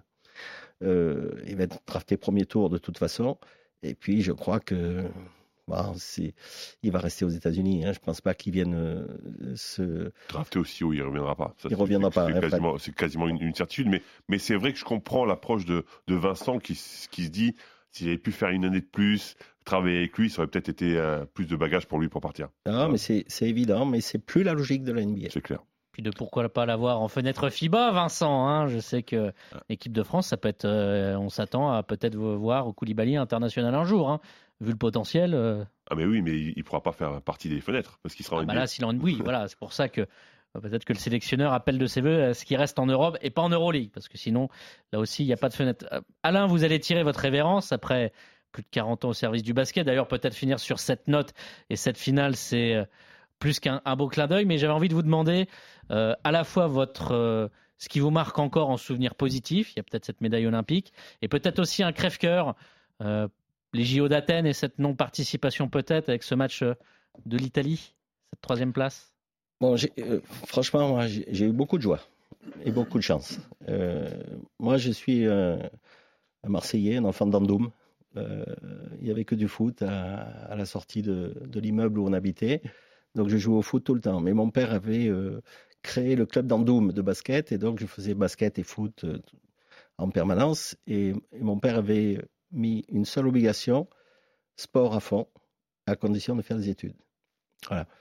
Euh, il va être drafté premier tour de toute façon. Et puis, je crois que bon, c'est, il va rester aux États-Unis. Hein. Je ne pense pas qu'il vienne euh, se. Drafté aussi haut, il ne reviendra pas. Ça, il ne reviendra c'est, pas. C'est, hein, quasiment, c'est quasiment une, une certitude. Mais, mais c'est vrai que je comprends l'approche de, de Vincent qui, qui se dit s'il avait pu faire une année de plus, travailler avec lui, ça aurait peut-être été euh, plus de bagages pour lui pour partir. Non, voilà. mais c'est, c'est évident, mais c'est plus la logique de la N B A. C'est clair. Puis de pourquoi pas l'avoir en fenêtre FIBA, Vincent. Hein, je sais que l'équipe de France, ça peut être, euh, on s'attend à peut-être voir Koulibaly international un jour, hein, vu le potentiel. Euh... Ah mais oui, mais il ne pourra pas faire partie des fenêtres parce qu'il sera en ah N B A. Bah là, s'il en oui, voilà, c'est pour ça que euh, peut-être que le sélectionneur appelle de ses voeux à ce qui reste en Europe et pas en Euroleague, parce que sinon, là aussi, il n'y a pas de fenêtre. Euh, Alain, vous allez tirer votre révérence après plus de quarante ans au service du basket. D'ailleurs, peut-être finir sur cette note et cette finale, c'est euh, plus qu'un un beau clin d'œil, mais j'avais envie de vous demander euh, à la fois votre, euh, ce qui vous marque encore en souvenir positif, il y a peut-être cette médaille olympique, et peut-être aussi un crève-cœur, euh, les J O d'Athènes et cette non-participation peut-être avec ce match de l'Italie, cette troisième place. Bon, j'ai, euh, franchement, moi, j'ai, j'ai eu beaucoup de joie et beaucoup de chance. Euh, moi, je suis euh, un Marseillais, un enfant d'Andoum. Euh, il n'y avait que du foot à, à la sortie de, de l'immeuble où on habitait. Donc, je jouais au foot tout le temps. Mais mon père avait euh, créé le club d'Andoum de basket. Et donc, je faisais basket et foot euh, en permanence. Et, et mon père avait mis une seule obligation, sport à fond, à condition de faire des études. Voilà.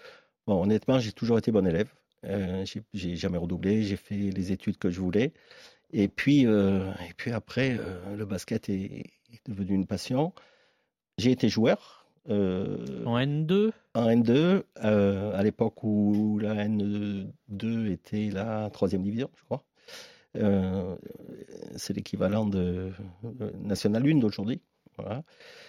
Bon, honnêtement, j'ai toujours été bon élève. Euh, j'ai, j'ai jamais redoublé. J'ai fait les études que je voulais. Et puis, euh, et puis après, euh, le basket est, est devenu une passion. J'ai été joueur. Euh, en N deux En N deux, euh, à l'époque où la N deux était la troisième division, je crois. Euh, c'est l'équivalent de, de National un d'aujourd'hui. Voilà.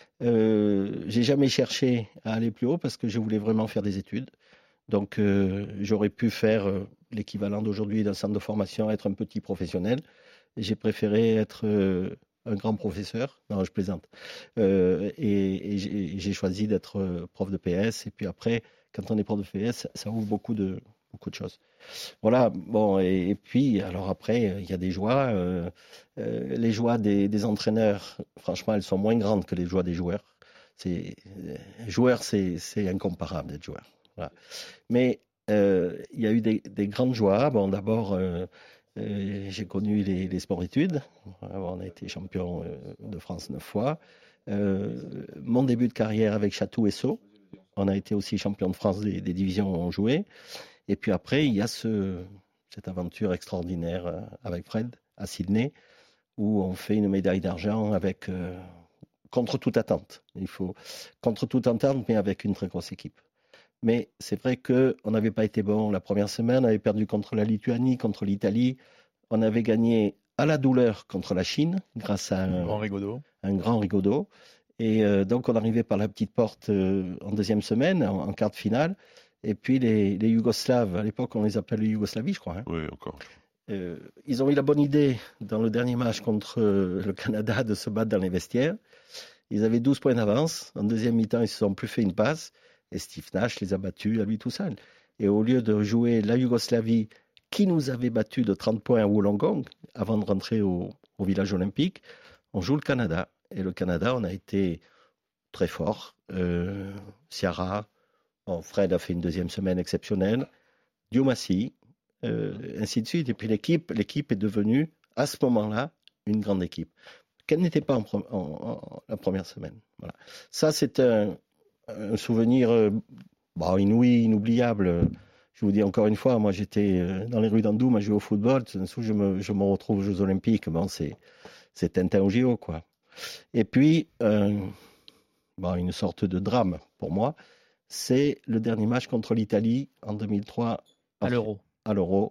Euh, j'ai jamais cherché à aller plus haut parce que je voulais vraiment faire des études. Donc, euh, j'aurais pu faire euh, l'équivalent d'aujourd'hui d'un centre de formation, être un petit professionnel. Et j'ai préféré être euh, un grand professeur. Non, je plaisante. Euh, et et j'ai, j'ai choisi d'être euh, prof de P S. Et puis après, quand on est prof de P S, ça ouvre beaucoup de, beaucoup de choses. Voilà. Bon, et, et puis, alors après, il y a des joies. Euh, euh, les joies des, des entraîneurs, franchement, elles sont moins grandes que les joies des joueurs. C'est, euh, joueur, c'est, c'est incomparable d'être joueur. Voilà. Mais euh, il y a eu des, des grandes joies. Bon, d'abord, euh, euh, j'ai connu les, les sports-études. On a été champion euh, de France neuf fois. Euh, mon début de carrière avec Château et Sceaux. On a été aussi champion de France des, des divisions où on jouait. Et puis après, il y a ce, cette aventure extraordinaire avec Fred à Sydney, où on fait une médaille d'argent avec euh, contre toute attente. Il faut contre toute attente, mais avec une très grosse équipe. Mais c'est vrai qu'on n'avait pas été bon la première semaine, on avait perdu contre la Lituanie, contre l'Italie. On avait gagné à la douleur contre la Chine, grâce à un, un grand Rigaudot. Un grand Rigaudot. Et euh, donc on arrivait par la petite porte euh, en deuxième semaine, en, en quart de finale. Et puis les, les Yougoslaves, à l'époque on les appelait les Yougoslavie, je crois. Hein. Oui, encore. Euh, ils ont eu la bonne idée, dans le dernier match contre euh, le Canada, de se battre dans les vestiaires. Ils avaient douze points d'avance. En deuxième mi-temps, ils ne se sont plus fait une passe. Et Steve Nash les a battus à lui tout seul. Et au lieu de jouer la Yougoslavie, qui nous avait battus de trente points à Wollongong, avant de rentrer au, au village olympique, on joue le Canada. Et le Canada, on a été très fort. Euh, Ciara, bon, Fred a fait une deuxième semaine exceptionnelle. Diomassi, euh, ainsi de suite. Et puis l'équipe, l'équipe est devenue, à ce moment-là, une grande équipe. Qu'elle n'était pas en, en, en la première semaine. Voilà. Ça, c'est un... un souvenir euh, bah, inouï, inoubliable. Je vous dis encore une fois, moi j'étais euh, dans les rues d'Andoum à jouer au football. Tout d'un coup, je me, je me retrouve aux Jeux Olympiques. Bon, c'est, c'est Tintin au J O, quoi. Et puis, euh, bah, une sorte de drame pour moi, c'est le dernier match contre l'Italie en deux mille trois. À l'Euro. À l'Euro.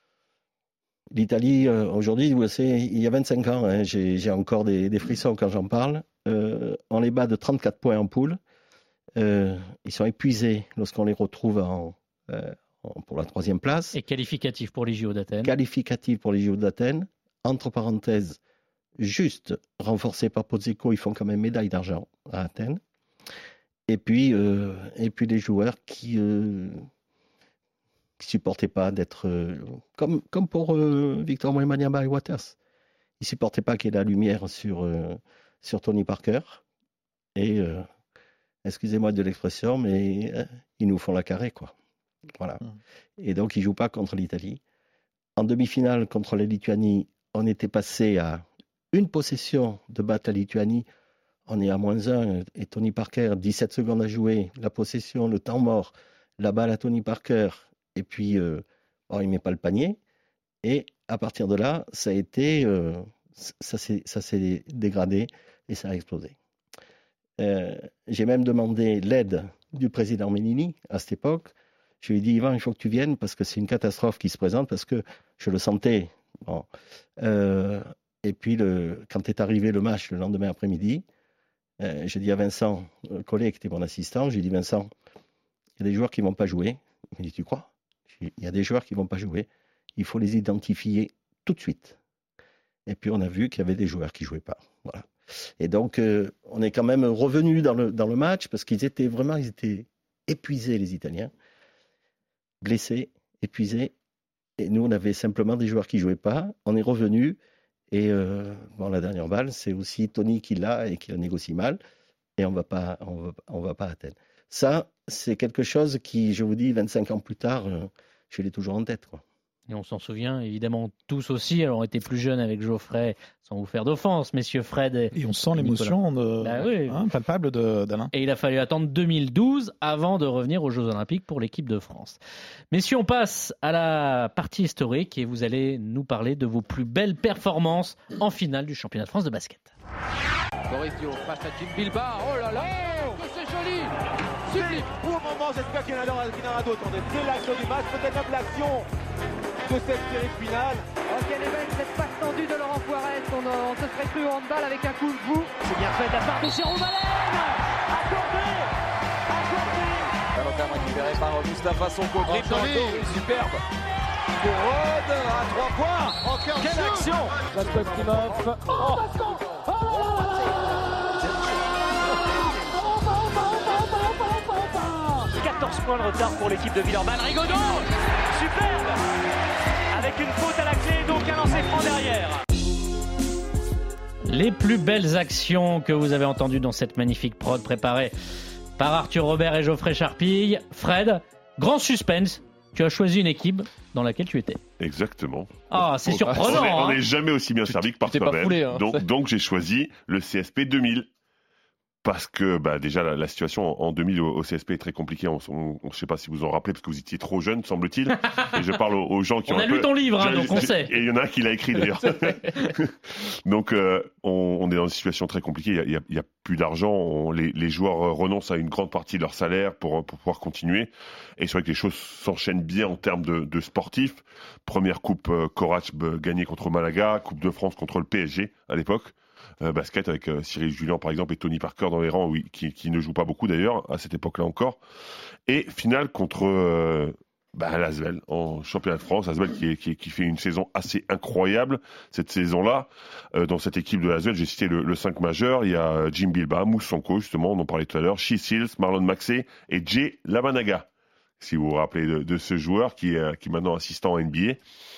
L'Italie, euh, aujourd'hui, vous savez, il y a vingt-cinq ans, hein, j'ai, j'ai encore des, des frissons quand j'en parle. Euh, on les bat de trente-quatre points en poule. Euh, ils sont épuisés lorsqu'on les retrouve en, euh, en, pour la troisième place. Et qualificatif pour les J O d'Athènes. Qualificatif pour les J O d'Athènes. Entre parenthèses, juste renforcé par Pozzico, ils font quand même médaille d'argent à Athènes. Et puis, euh, et puis les joueurs qui ne euh, supportaient pas d'être... Euh, comme, comme pour euh, Victor Wembanyama et Waters. Ils ne supportaient pas qu'il y ait la lumière sur, euh, sur Tony Parker. Et... Euh, excusez-moi de l'expression, mais euh, ils nous font la carré, quoi. Voilà. Et donc, ils ne jouent pas contre l'Italie. En demi-finale, contre la Lituanie, on était passé à une possession de battre la Lituanie. On est à moins un. Et Tony Parker, dix-sept secondes à jouer. La possession, le temps mort. La balle à Tony Parker. Et puis, euh, bon, il ne met pas le panier. Et à partir de là, ça a été... Euh, ça, s'est, ça s'est dégradé et ça a explosé. Euh, j'ai même demandé l'aide du président Menini à cette époque. Je lui ai dit, Yvan, il faut que tu viennes parce que c'est une catastrophe qui se présente, parce que je le sentais. Bon. Euh, et puis, le, quand est arrivé le match le lendemain après-midi, euh, j'ai dit à Vincent Collet, qui était mon assistant, j'ai dit, Vincent, il y a des joueurs qui ne vont pas jouer. Il m'a dit, tu crois ? Il y a des joueurs qui ne vont pas jouer. Il faut les identifier tout de suite. Et puis, on a vu qu'il y avait des joueurs qui ne jouaient pas. Voilà. Et donc, euh, on est quand même revenu dans le, dans le match parce qu'ils étaient vraiment ils étaient épuisés, les Italiens. Blessés, épuisés. Et nous, on avait simplement des joueurs qui ne jouaient pas. On est revenu. Et euh, bon, la dernière balle, c'est aussi Tony qui l'a et qui la négocie mal. Et on va pas, on va, on va pas à Athènes. Ça, c'est quelque chose qui, je vous dis, vingt-cinq ans plus tard, euh, je l'ai toujours en tête, quoi. Et on s'en souvient évidemment tous aussi. Alors on était plus jeunes avec Geoffrey, sans vous faire d'offense, messieurs Fred et, et on sent l'émotion de, bah oui. hein, palpable de, d'Alain. Et il a fallu attendre deux mille douze avant de revenir aux Jeux Olympiques pour l'équipe de France. Messieurs, on passe à la partie historique et vous allez nous parler de vos plus belles performances en finale du championnat de France de basket. Boris Dio face à Jim Bilbao. Oh là là, que c'est joli. Sublime. Pour le moment, j'espère qu'il y en aura, qu'il y en aura d'autres. On est dès l'action du match, peut-être même l'action de cette série finale. Oh, quel éveil, cette passe tendue de Laurent Poirette. On, on se serait cru au handball avec un coup de fou. C'est bien fait de la part de Jérôme Allen. Accordé. Accordé. Ballon quand même récupéré par Moustapha Sonko. Oh, joli. Superbe. Pour Rode à trois points. Encore quelle action. Laspakimov. Oh. quatorze points de retard pour l'équipe de Villeurbanne. Rigaudot, superbe, avec une faute à la clé, donc un lancer franc derrière. Les plus belles actions que vous avez entendues dans cette magnifique prod préparée par Arthur Robert et Geoffrey Charpille. Fred, grand suspense, tu as choisi une équipe dans laquelle tu étais. Exactement. Ah, c'est surprenant. On n'est hein. jamais aussi bien servi que par toi-même. Hein. Donc, donc j'ai choisi le C S P deux mille. Parce que bah, déjà la, la situation en deux mille au, au C S P est très compliquée. On ne sait pas si vous en rappelez parce que vous étiez trop jeune, semble-t-il. Et je parle aux, aux gens qui on ont. On a un lu peu... ton livre, hein, donc on sait. Et il y en a un qui l'a écrit d'ailleurs. Donc euh, on, on est dans une situation très compliquée. Il y a, il y a plus d'argent. On, les, les joueurs renoncent à une grande partie de leur salaire pour, pour pouvoir continuer. Et c'est vrai que les choses s'enchaînent bien en termes de, de sportifs. Première coupe euh, Corach gagnée contre Malaga, Coupe de France contre le P S G à l'époque. Euh, basket avec euh, Cyril Julien par exemple et Tony Parker dans les rangs, oui, qui, qui ne joue pas beaucoup d'ailleurs à cette époque-là encore. Et finale contre euh, bah, l'Asvel en championnat de France. L'Asvel qui, qui, qui fait une saison assez incroyable cette saison-là. Euh, dans cette équipe de l'Asvel, j'ai cité le, le cinq majeur. Il y a Jim Bilbao, Mousse Sonko justement, on en parlait tout à l'heure, Shea Seals, Marlon Maxey et Jay Lamanaga. Si vous vous rappelez de, de ce joueur qui est, qui est maintenant assistant en N B A.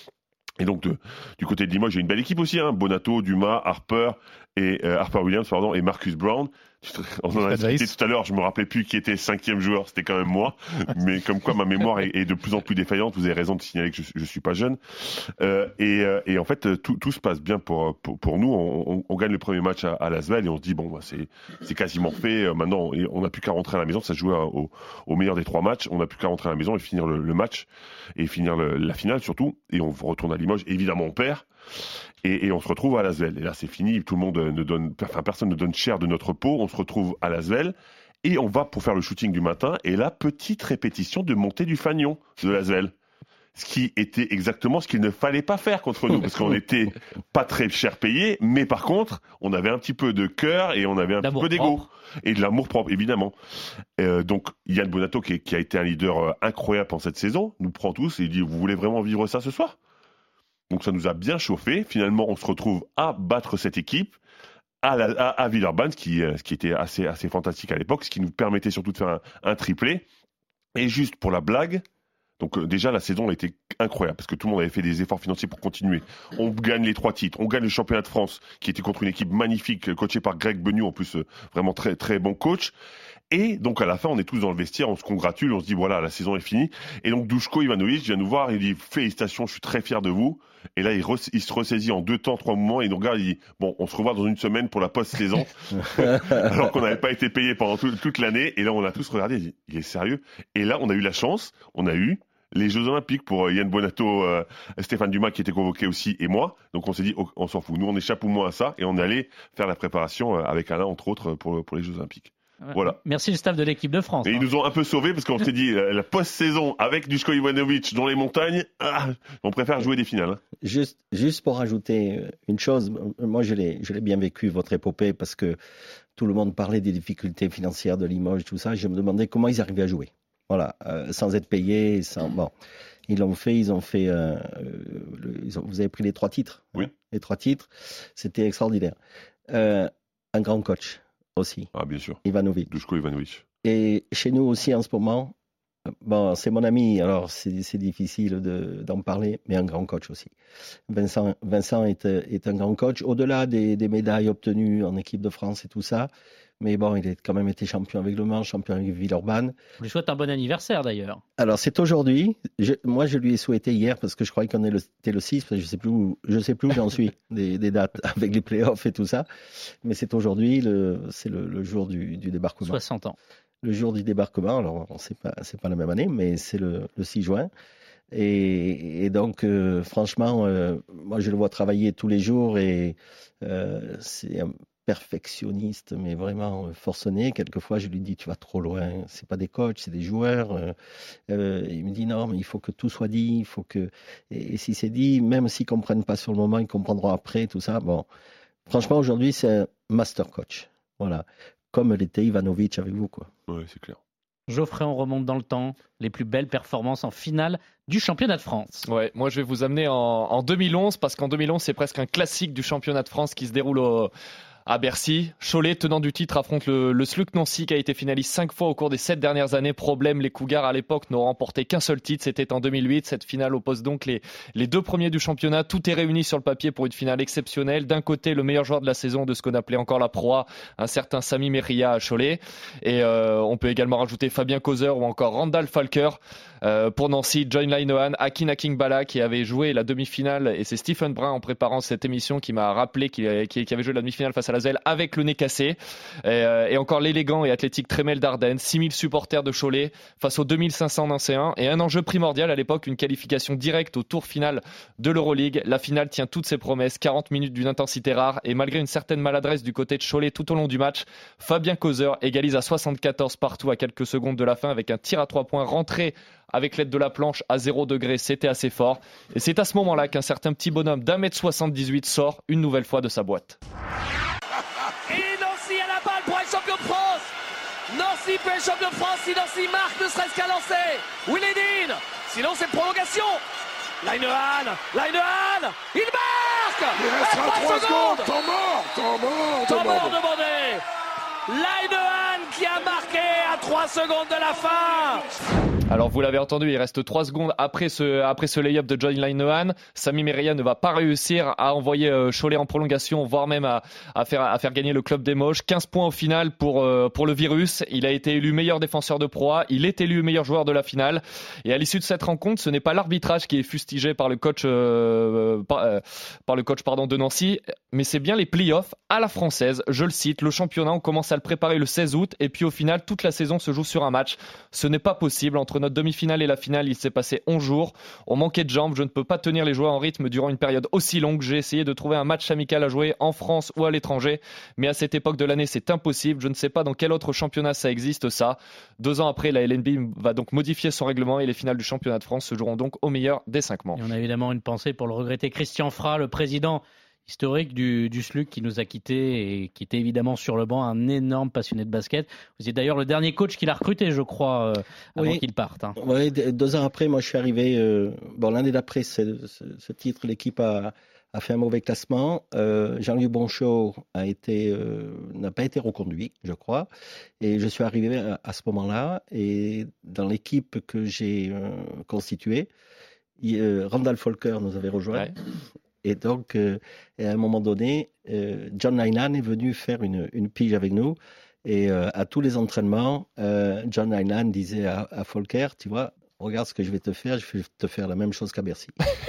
Et donc de, du côté de Limoges, j'ai une belle équipe aussi, hein. Bonato, Dumas, Harper et euh, Harper Williams, pardon, et Marcus Brown. On en a discuté tout à l'heure, je me rappelais plus qui était cinquième joueur, c'était quand même moi. Mais comme quoi ma mémoire est, est de plus en plus défaillante, vous avez raison de signaler que je, je suis pas jeune. Euh, et, euh, et en fait, tout, tout se passe bien pour pour, pour nous. On, on, on gagne le premier match à, à Lasvel et on se dit bon, bah, c'est c'est quasiment fait. Maintenant, on n'a plus qu'à rentrer à la maison. Ça se joue au, au meilleur des trois matchs. On n'a plus qu'à rentrer à la maison et finir le, le match et finir le, la finale surtout. Et on retourne à Limoges. Évidemment, on perd. Et, et on se retrouve à Lasvel. Et là, c'est fini. Tout le monde ne donne, enfin, personne ne donne cher de notre peau. On se retrouve à Lasvel et on va pour faire le shooting du matin. Et là, petite répétition de montée du fanion de Lasvel. Ce qui était exactement ce qu'il ne fallait pas faire contre nous, parce qu'on n'était pas très cher payé, mais par contre, on avait un petit peu de cœur et on avait un petit peu d'ego. Et de l'amour propre, évidemment. Euh, donc, Yann Bonato, qui, qui a été un leader euh, incroyable pendant cette saison, nous prend tous et il dit, vous voulez vraiment vivre ça ce soir ? Donc ça nous a bien chauffé. Finalement, on se retrouve à battre cette équipe à, la, à, à Villeurbanne, ce qui, ce qui était assez, assez fantastique à l'époque, ce qui nous permettait surtout de faire un, un triplé. Et juste pour la blague, donc euh, déjà la saison a été incroyable parce que tout le monde avait fait des efforts financiers pour continuer. On gagne les trois titres, on gagne le championnat de France qui était contre une équipe magnifique coachée par Greg Benu, en plus euh, vraiment très très bon coach. Et donc à la fin, on est tous dans le vestiaire, on se congratule, on se dit voilà, la saison est finie. Et donc Duško Ivanović vient nous voir, il dit félicitations, je suis très fier de vous. Et là, il, re, il se ressaisit en deux temps, trois moments, et il nous regarde, il dit bon, on se revoit dans une semaine pour la post-saison, alors qu'on n'avait pas été payé pendant tout, toute l'année. Et là, on a tous regardé, il dit il est sérieux. Et là, on a eu la chance, on a eu les Jeux Olympiques pour Yann Bonato, euh, Stéphane Dumas qui était convoqué aussi, et moi. Donc on s'est dit, oh, on s'en fout, nous on échappe au moins à ça, et on est allé faire la préparation avec Alain, entre autres, pour, pour les Jeux Olympiques. Voilà. Merci le staff de l'équipe de France. Et hein. ils nous ont un peu sauvés parce qu'on s'est dit la, la post-saison avec Duško Ivanović dans les montagnes, ah, on préfère jouer des finales. Juste, juste pour ajouter une chose, moi je l'ai, je l'ai bien vécu votre épopée parce que tout le monde parlait des difficultés financières de Limoges, tout ça. Je me demandais comment ils arrivaient à jouer. Voilà, euh, sans être payés, sans bon. Ils l'ont fait, ils ont fait. Euh, le, ils ont, vous avez pris les trois titres. Oui. Hein, les trois titres, c'était extraordinaire. Euh, un grand coach. Aussi. Ah, bien sûr. Ivanović. Duško Ivanović. Et chez nous aussi, en ce moment, Bon, c'est mon ami, alors c'est, c'est difficile de, d'en parler, mais un grand coach aussi. Vincent, Vincent est, est un grand coach, au-delà des, des médailles obtenues en équipe de France et tout ça. Mais bon, il a quand même été champion avec Le Mans, champion avec Villeurbanne. Je lui souhaite un bon anniversaire d'ailleurs. Alors c'est aujourd'hui. Je, moi, je lui ai souhaité hier parce que je croyais qu'on était le six, parce que je sais plus où, je sais plus où j'en suis des, des dates avec les playoffs et tout ça. Mais c'est aujourd'hui, le, c'est le, le jour du, du débarquement. soixante ans. Le jour du débarquement. Alors c'est pas, c'est pas la même année, mais c'est le, le six juin. Et, et donc, euh, franchement, euh, moi, je le vois travailler tous les jours et euh, c'est un perfectionniste, mais vraiment euh, forcené. Quelquefois, je lui dis, tu vas trop loin. C'est pas des coachs, c'est des joueurs. Euh, euh, il me dit, non, mais il faut que tout soit dit. Il faut que... Et, et si c'est dit, même s'ils comprennent pas sur le moment, ils comprendront après, tout ça. Bon, franchement, aujourd'hui, c'est un master coach. Voilà. Comme l'était Ivanovic avec vous, quoi. Ouais, c'est clair. Geoffrey, on remonte dans le temps. Les plus belles performances en finale du championnat de France. Ouais, moi je vais vous amener en, en deux mille onze, parce qu'en deux mille onze, c'est presque un classique du championnat de France qui se déroule au, à Bercy. Cholet, tenant du titre, affronte le, le S L U C Nancy qui a été finaliste cinq fois au cours des sept dernières années. Problème, les Cougars à l'époque n'ont remporté qu'un seul titre, c'était en deux mille huit. Cette finale oppose donc les, les deux premiers du championnat. Tout est réuni sur le papier pour une finale exceptionnelle. D'un côté, le meilleur joueur de la saison de ce qu'on appelait encore la Pro A, un certain Sami Meria à Cholet. Et euh, on peut également rajouter Fabien Causer ou encore Randall Falker. Euh, pour Nancy, John Linohan, Akin Akingbala qui avait joué la demi-finale, et c'est Stephen Brun en préparant cette émission qui m'a rappelé qu'il, qu'il avait joué la demi-finale face à l'Asvel avec le nez cassé. Et, euh, et encore l'élégant et athlétique Trémel d'Ardennes, six mille supporters de Cholet face aux deux mille cinq cents nancéens, et un enjeu primordial à l'époque, une qualification directe au tour final de l'Euroleague. La finale tient toutes ses promesses, quarante minutes d'une intensité rare, et malgré une certaine maladresse du côté de Cholet tout au long du match, Fabien Causer égalise à soixante-quatorze partout à quelques secondes de la fin avec un tir à trois points rentré avec l'aide de la planche à zéro degré. C'était assez fort. Et c'est à ce moment-là qu'un certain petit bonhomme d'un mètre soixante-dix-huit sort une nouvelle fois de sa boîte. Et Nancy à la balle pour être champion de France. Nancy peut être champion de France si Nancy marque ne serait-ce qu'à lancer. Willedin, sinon c'est prolongation. Linohan, Linohan, il marque. Il restera trois secondes. Temps mort, temps mort, temps mort demandé. Linohan qui a marqué à trois secondes de la fin. Alors vous l'avez entendu, il reste trois secondes après ce, après ce lay-up de John Linohan. Sami Meria ne va pas réussir à envoyer euh, Cholet en prolongation, voire même à, à, faire, à faire gagner le club des Moches. quinze points au final pour, euh, pour le Virus. Il a été élu meilleur défenseur de Pro A. Il est élu meilleur joueur de la finale. Et à l'issue de cette rencontre, ce n'est pas l'arbitrage qui est fustigé par le coach, euh, par, euh, par le coach pardon, de Nancy, mais c'est bien les playoffs à la française. Je le cite, le championnat, on commence à le préparer le seize août et puis au final, toute la saison se joue sur un match. Ce n'est pas possible. Entre notre demi-finale et la finale, il s'est passé onze jours. On manquait de jambes. Je ne peux pas tenir les joueurs en rythme durant une période aussi longue. J'ai essayé de trouver un match amical à jouer en France ou à l'étranger. Mais à cette époque de l'année, c'est impossible. Je ne sais pas dans quel autre championnat ça existe, ça. Deux ans après, la L N B va donc modifier son règlement et les finales du championnat de France se joueront donc au meilleur des cinq manches. Et on a évidemment une pensée pour le regretté Christian Fra, le président historique du, du S L U C qui nous a quittés et qui était évidemment sur le banc, un énorme passionné de basket. Vous êtes d'ailleurs le dernier coach qu'il a recruté, je crois, euh, avant oui. qu'il parte. Hein. Oui, deux ans après, moi je suis arrivé. Euh, bon, l'année d'après, ce, ce, ce titre, l'équipe a, a fait un mauvais classement. Euh, Jean-Louis Bonchot a été, euh, n'a pas été reconduit, je crois. Et je suis arrivé à, à ce moment-là. Et dans l'équipe que j'ai euh, constituée, il, euh, Randall Falker nous avait rejoint. Ouais. Et donc, euh, à un moment donné, euh, John Linohan est venu faire une, une pige avec nous. Et euh, à tous les entraînements, euh, John Linohan disait à, à Falker, tu vois, regarde ce que je vais te faire, je vais te faire la même chose qu'à Bercy.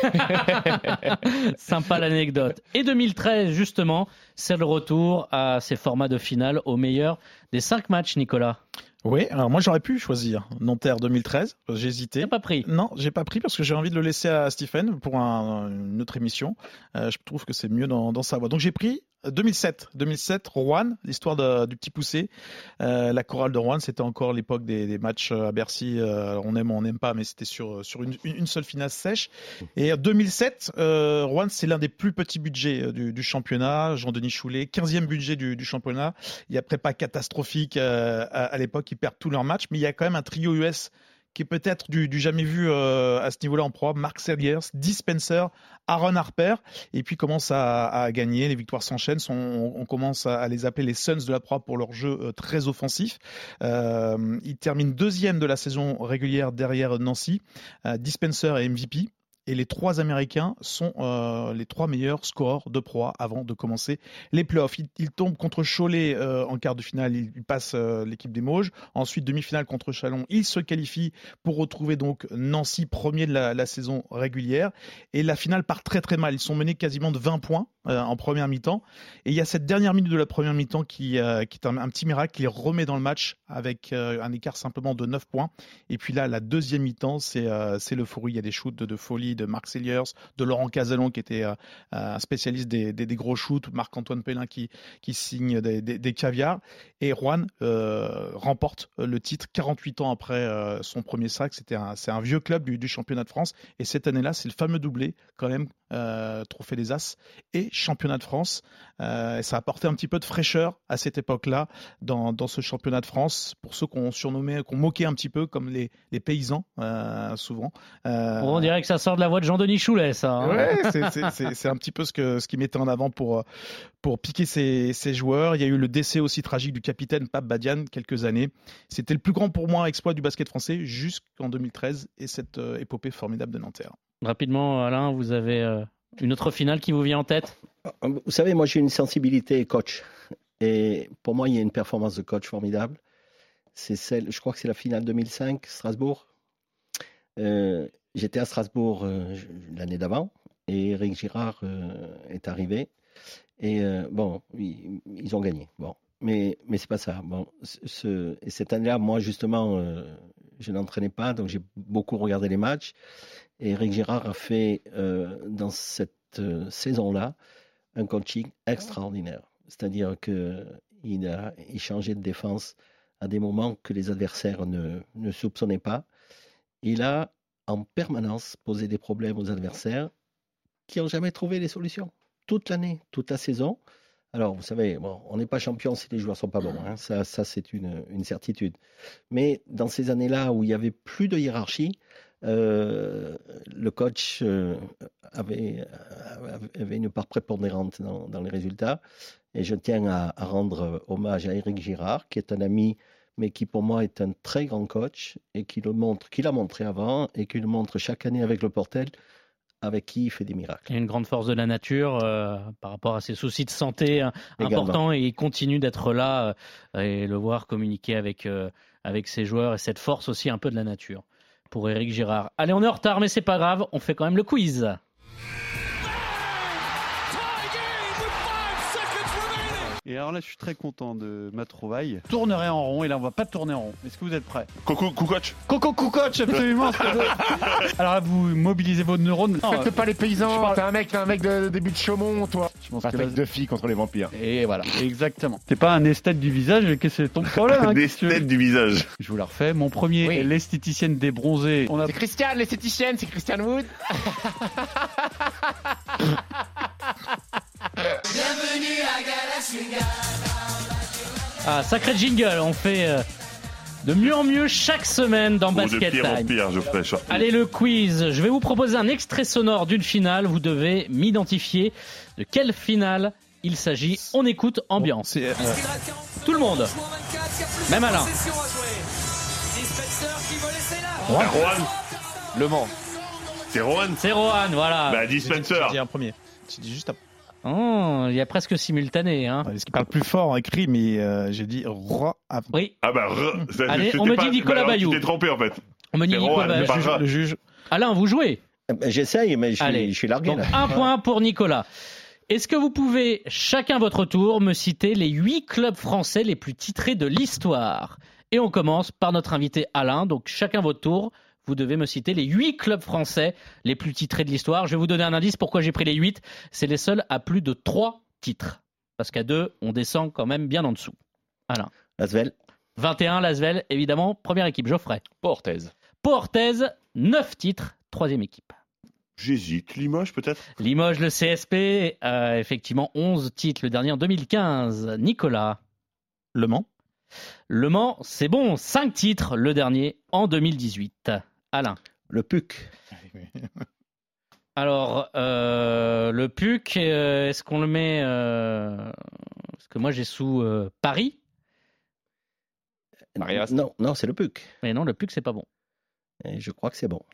Sympa l'anecdote. Et deux mille treize, justement, c'est le retour à ces formats de finale au meilleur des cinq matchs, Nicolas. Oui, alors moi j'aurais pu choisir Nanterre deux mille treize, j'ai hésité. T'as pas pris? Non, j'ai pas pris parce que j'ai envie de le laisser à Stephen pour un, une autre émission. Euh, je trouve que c'est mieux dans, dans sa voix. Donc j'ai pris deux mille sept, deux mille sept, Rouen, l'histoire de, du petit poussé. Euh, la chorale de Rouen, c'était encore l'époque des, des matchs à Bercy. Euh, on aime ou on n'aime pas, mais c'était sur, sur une, une seule finale sèche. Et deux mille sept, euh, Rouen, c'est l'un des plus petits budgets du, du championnat. Jean-Denis Choulet, quinzième budget du, du championnat. Il y a prépa catastrophique euh, à, à l'époque, ils perdent tous leurs matchs, mais il y a quand même un trio U S qui est peut-être du, du jamais vu euh, à ce niveau-là en Pro A, Mark Selliers, Dee Spencer, Aaron Harper, et puis commence à, à gagner, les victoires s'enchaînent, on, on commence à, à les appeler les Suns de la Pro A pour leur jeu euh, très offensif. Euh, ils terminent deuxième de la saison régulière derrière Nancy, euh, Dee Spencer est M V P. Et les trois Américains sont euh, les trois meilleurs scoreurs de Pro A avant de commencer les playoffs. Ils, ils tombent contre Cholet euh, en quart de finale, ils, ils passent euh, l'équipe des Mauges. Ensuite, demi-finale contre Chalon, ils se qualifient pour retrouver donc Nancy, premier de la, la saison régulière. Et la finale part très très mal. Ils sont menés quasiment de vingt points euh, en première mi-temps. Et il y a cette dernière minute de la première mi-temps qui, euh, qui est un, un petit miracle qui les remet dans le match avec euh, un écart simplement de neuf points. Et puis là, la deuxième mi-temps, c'est, euh, c'est l'euphorie. Il y a des shoots de, de folie de Mark Selliers, de Laurent Casalon qui était euh, un spécialiste des, des, des gros shoots, Marc-Antoine Pellin qui, qui signe des, des, des caviars, et Juan euh, remporte le titre quarante-huit ans après euh, son premier sac. C'était un, c'est un vieux club du, du championnat de France, et cette année-là c'est le fameux doublé quand même, euh, trophée des As et championnat de France. Euh, et ça a apporté un petit peu de fraîcheur à cette époque-là dans, dans ce championnat de France, pour ceux qu'on surnommait, qu'on moquait un petit peu comme les, les paysans euh, souvent. Euh, On dirait que ça sort de la voix de Jean-Denis Choulet, ça. Hein. Ouais, c'est, c'est, c'est, c'est un petit peu ce, que, ce qui mettait en avant pour, pour piquer ses, ses joueurs. Il y a eu le décès aussi tragique du capitaine Pape Badian, quelques années. C'était le plus grand pour moi exploit du basket français jusqu'en deux mille treize, et cette euh, épopée formidable de Nanterre. Rapidement, Alain, vous avez euh, une autre finale qui vous vient en tête? Vous savez, moi j'ai une sensibilité coach. Et pour moi, il y a une performance de coach formidable. C'est celle, je crois que c'est la finale deux mille cinq, Strasbourg. Euh, j'étais à Strasbourg euh, l'année d'avant, et Éric Girard euh, est arrivé. Et euh, bon, ils, ils ont gagné. Bon, mais mais c'est pas ça. Bon, ce, et cette année-là, moi justement, euh, je n'entraînais pas, donc j'ai beaucoup regardé les matchs. Et Éric Girard a fait euh, dans cette euh, saison-là un coaching extraordinaire. C'est-à-dire que il a il changeait de défense à des moments que les adversaires ne, ne soupçonnaient pas. Il a en permanence posé des problèmes aux adversaires qui n'ont jamais trouvé les solutions. Toute l'année, toute la saison. Alors, vous savez, bon, on n'est pas champion si les joueurs ne sont pas bons. Hein. Ça, ça, c'est une, une certitude. Mais dans ces années-là où il n'y avait plus de hiérarchie, euh, le coach euh, avait, avait une part prépondérante dans, dans les résultats. Et je tiens à, à rendre hommage à Éric Girard, qui est un ami, mais qui pour moi est un très grand coach, et qui le montre, qui l'a montré avant, et qui le montre chaque année avec le Portel, avec qui il fait des miracles. Il y a une grande force de la nature euh, par rapport à ses soucis de santé hein, importants, et il continue d'être là euh, et le voir communiquer avec, euh, avec ses joueurs, et cette force aussi un peu de la nature pour Éric Girard. Allez, on est en retard, mais c'est pas grave, on fait quand même le quiz. Et alors là, je suis très content de ma trouvaille. Tournerai en rond, et là, on va pas tourner en rond. Est-ce que vous êtes prêts? Coco, Coucoach. Coco, Coucoach, absolument. Alors là, vous mobilisez vos neurones. Faites Non, pas les paysans, je pense- t'es un mec, t'es un mec de début de Chaumont, toi. Je pense Pas que fait là- de filles contre les vampires. Et voilà, exactement. T'es pas un esthète du visage, mais qu'est-ce que c'est ton problème hein, Un qu'est-ce que tu veux esthète du visage. Je vous la refais. Mon premier Oui. est l'esthéticienne des bronzés. On a C'est Christiane, l'esthéticienne, c'est Christiane Wood. Ah, sacré jingle, on fait euh, de mieux en mieux chaque semaine dans Ou de Basket pire en Time. pire, Geoffrey. Charpie. Allez, le quiz. Je vais vous proposer un extrait sonore d'une finale. Vous devez m'identifier de quelle finale il s'agit. On écoute, ambiance. C'est, euh, Tout le monde. Même Alain. Ah, Rohan. Le Mans. C'est Rohan. C'est Rohan, voilà. Bah, Dispenser. J'ai dit un premier. J'ai dit juste après. Oh, il y a presque simultané. Hein. Parce qu'il parle plus fort en écrit, mais euh, j'ai dit roi avant. Oui. Ah bah, re, ça, Allez, c'était on me pas- dit Nicolas bah, alors, Bayou. Tu t'es trompé en fait. On me dit C'est Nicolas Rohan, Bayou. pas Le juge, Ra. le juge. Alain, vous jouez. Eh ben, j'essaye, mais je suis, Allez. je suis largué. Donc, là. un point pour Nicolas. Est-ce que vous pouvez, chacun votre tour, me citer les huit clubs français les plus titrés de l'histoire? Et on commence par notre invité Alain. Donc, chacun votre tour. Vous devez me citer les huit clubs français les plus titrés de l'histoire. Je vais vous donner un indice. Pourquoi j'ai pris les huit? C'est les seuls à plus de trois titres. Parce qu'à deux, on descend quand même bien en dessous. Alain. Lasvel. vingt et un, Lasvel, évidemment. Première équipe, Geoffrey. Pau-Orthez. Pau-Orthez, neuf titres. Troisième équipe. J'hésite. Limoges peut-être. Limoges, le C S P, euh, effectivement onze titres, le dernier en deux mille quinze. Nicolas. Le Mans. Le Mans, c'est bon, cinq titres, le dernier en deux mille dix-huit. Alain. Le P U C. Alors, euh, le P U C, euh, est-ce qu'on le met euh, parce que moi j'ai sous euh, Paris. Non, non, c'est le P U C. Mais non, le P U C, c'est pas bon. Et je crois que c'est bon.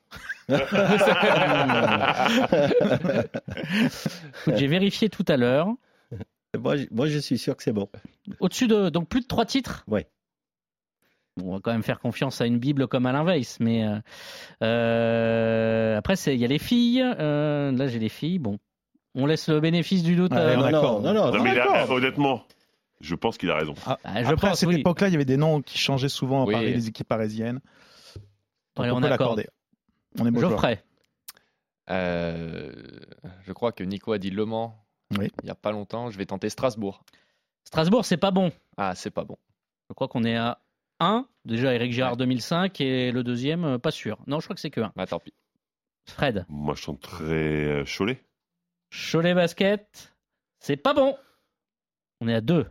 J'ai vérifié tout à l'heure. Moi, moi, je suis sûr que c'est bon. Au-dessus de, donc plus de trois titres. Oui. Bon, on va quand même faire confiance à une Bible comme Alain Weiss, mais euh, euh, après il y a les filles. Euh, là, j'ai les filles. Bon, on laisse le bénéfice du doute. Ah, euh, non, non, non, non, Non, mais là, honnêtement, je pense qu'il a raison. Ah, Ah, je après, à pense, cette oui. époque-là, il y avait des noms qui changeaient souvent Oui. par les équipes parisiennes. Donc Allez, on on peut accorde. l'accorder. On est bon joueur. Geoffrey. Euh, je crois que Nico a dit Le Mans Oui. il n'y a pas longtemps. Je vais tenter Strasbourg. Strasbourg, c'est pas bon. Ah, c'est pas bon. Je crois qu'on est à un. Déjà, Eric Girard deux mille cinq et le deuxième, euh, pas sûr. Non, je crois que c'est que un. Bah, tant pis. Fred. Moi, je tenterais euh, Cholet. Cholet Basket, c'est pas bon. On est à deux.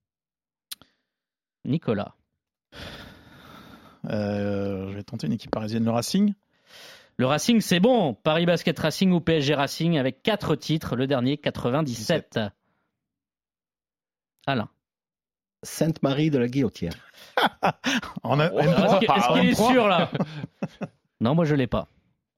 Nicolas. Euh, je vais tenter une équipe parisienne, le Racing. Le Racing, c'est bon. Paris Basket Racing ou P S G Racing avec quatre titres. Le dernier, quatre-vingt-dix-sept. Alain. Sainte-Marie de la Guillotière. On a, Oh, est-ce qu'il est-ce qu'il est sûr là? Non, moi je l'ai pas.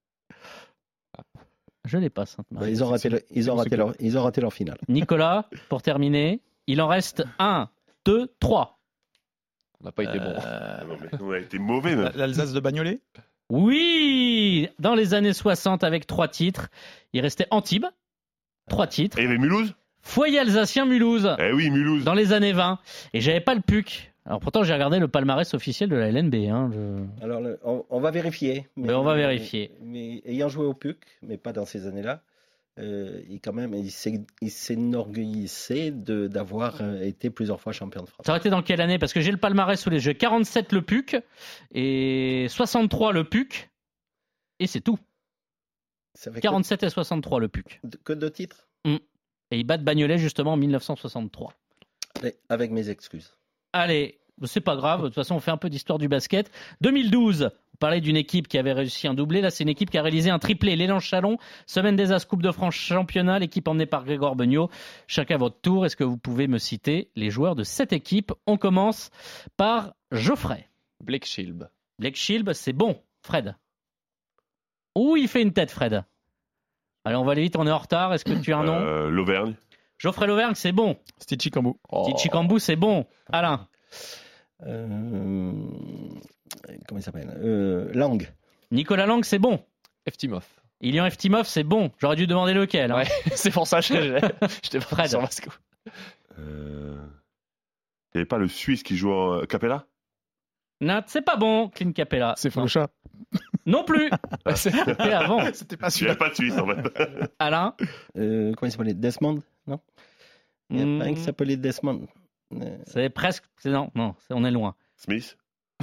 Je l'ai pas, Sainte-Marie. Ils ont raté, le- ils ont raté leur, ils ont raté leur finale. Nicolas, pour terminer, il en reste un, deux, trois. On n'a pas été bon. Non, mais on a été mauvais, même. L'Alsace de Bagnolet. Oui, dans les années soixante avec trois titres. Il restait Antibes, trois titres. Et il y avait Mulhouse. Foyer alsacien Mulhouse. Eh oui, Mulhouse. Dans les années vingt. Et j'avais pas le P U C. Alors pourtant j'ai regardé le palmarès officiel de la L N B. Hein, je... Alors, le- on, on va vérifier. Mais on va vérifier. Mais, mais ayant joué au P U C, mais pas dans ces années-là, euh, il quand même, il s'est- il s'énorgueillissait de- d'avoir euh, été plusieurs fois champion de France. Ça aurait été dans quelle année? Parce que j'ai le palmarès sous les yeux. quarante-sept le P U C et soixante-trois le P U C. Et c'est tout. Ça fait quarante-sept et soixante-trois le P U C. Que, que deux titres. Mm. Et ils battent Bagnolet justement en mille neuf cent soixante-trois. Allez, avec mes excuses. Allez, c'est pas grave, de toute façon on fait un peu d'histoire du basket. deux mille douze, on parlait d'une équipe qui avait réussi un doublé, là c'est une équipe qui a réalisé un triplé. L'élan Chalon, semaine des As, Coupe de France championnat, l'équipe emmenée par Grégoire Beugnot. Chacun à votre tour, est-ce que vous pouvez me citer les joueurs de cette équipe? On commence par Geoffrey. Blake Shield. Blake Shield, c'est bon. Fred. Ouh, il fait une tête, Fred. Allez, on va aller vite, on est en retard. Est-ce que tu as un nom? Euh, L'Auvergne. Geoffrey Lauvergne, c'est bon. Stitchy Cambou. Stitchy Cambou, c'est bon. Alain. Euh, comment il s'appelle euh, Lang. Nicolas Lang, c'est bon. Eftimov. Ilian Eftimov, c'est bon. J'aurais dû demander lequel. Hein. Ouais, c'est pour ça que je j'étais pas Fred. sur Vasco. Euh... Il n'y avait pas le Suisse qui joue en euh, Capella. Non, c'est pas bon, Clint Capella. C'est Faucha. Non plus. C'était avant. C'était pas Il n'y avait pas de Suisse, en fait. Alain. Euh, comment il s'appelait Desmond. Non. Il y a Hmm. pas un qui s'appelait Desmond. Euh, C'est presque. c'est- Non, non, c'est- on est loin. Smith.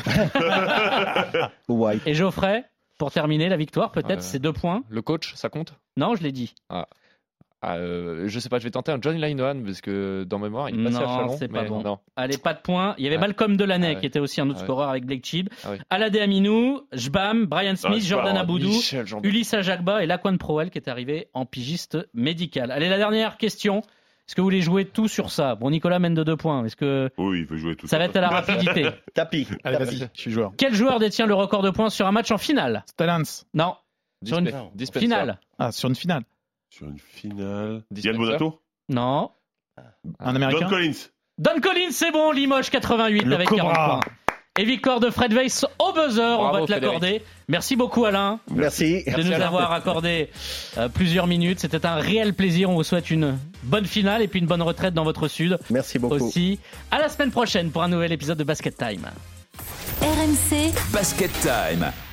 White. Et Geoffrey, pour terminer, la victoire, peut-être, Euh, c'est deux points. Le coach, ça compte? Non, je l'ai dit. Ah. Ah, euh, je sais pas, je vais tenter un Johnny Linehan parce que dans mémoire, il passait à Non, Chalon. c'est pas mais bon. non. Allez, pas de points. Il y avait Ah. Malcolm Delaney, Ah ouais. qui était aussi un autre Ah ouais. scoreur avec Blake Chib. Ah oui. Aladé Aminou, Jbam, Brian Smith, Ah, c'est Jordan pas Aboudou, Michel Jourdain. Ulysse Ajagba et Laquan Proel qui est arrivé en pigiste médical. Allez, la dernière question. Est-ce que vous voulez jouer tout sur ça? Bon, Nicolas mène de deux points. Est-ce que Oui, il veut jouer tout ça va être à la rapidité? Tapis. Allez, Tapis. vas-y, je suis joueur. Quel joueur détient le record de points sur un match en finale? Stalans. Non, sur une Dispe- Dispenser. finale. Ah, sur une finale. Sur une finale. Dispenser. Yann Bonato. Non. Un américain. Don Collins. Don Collins, c'est bon. Limoges quatre-vingt-huit Le avec Cobra. quarante points. Et victoire de Fred Weiss au buzzer. On Bravo, va te l'accorder. Frédéric. Merci beaucoup, Alain, Merci. de nous Alain. avoir accordé euh, plusieurs minutes. C'était un réel plaisir. On vous souhaite une bonne finale et puis une bonne retraite dans votre sud. Merci beaucoup. Aussi, à la semaine prochaine pour un nouvel épisode de Basket Time. R M C Basket Time.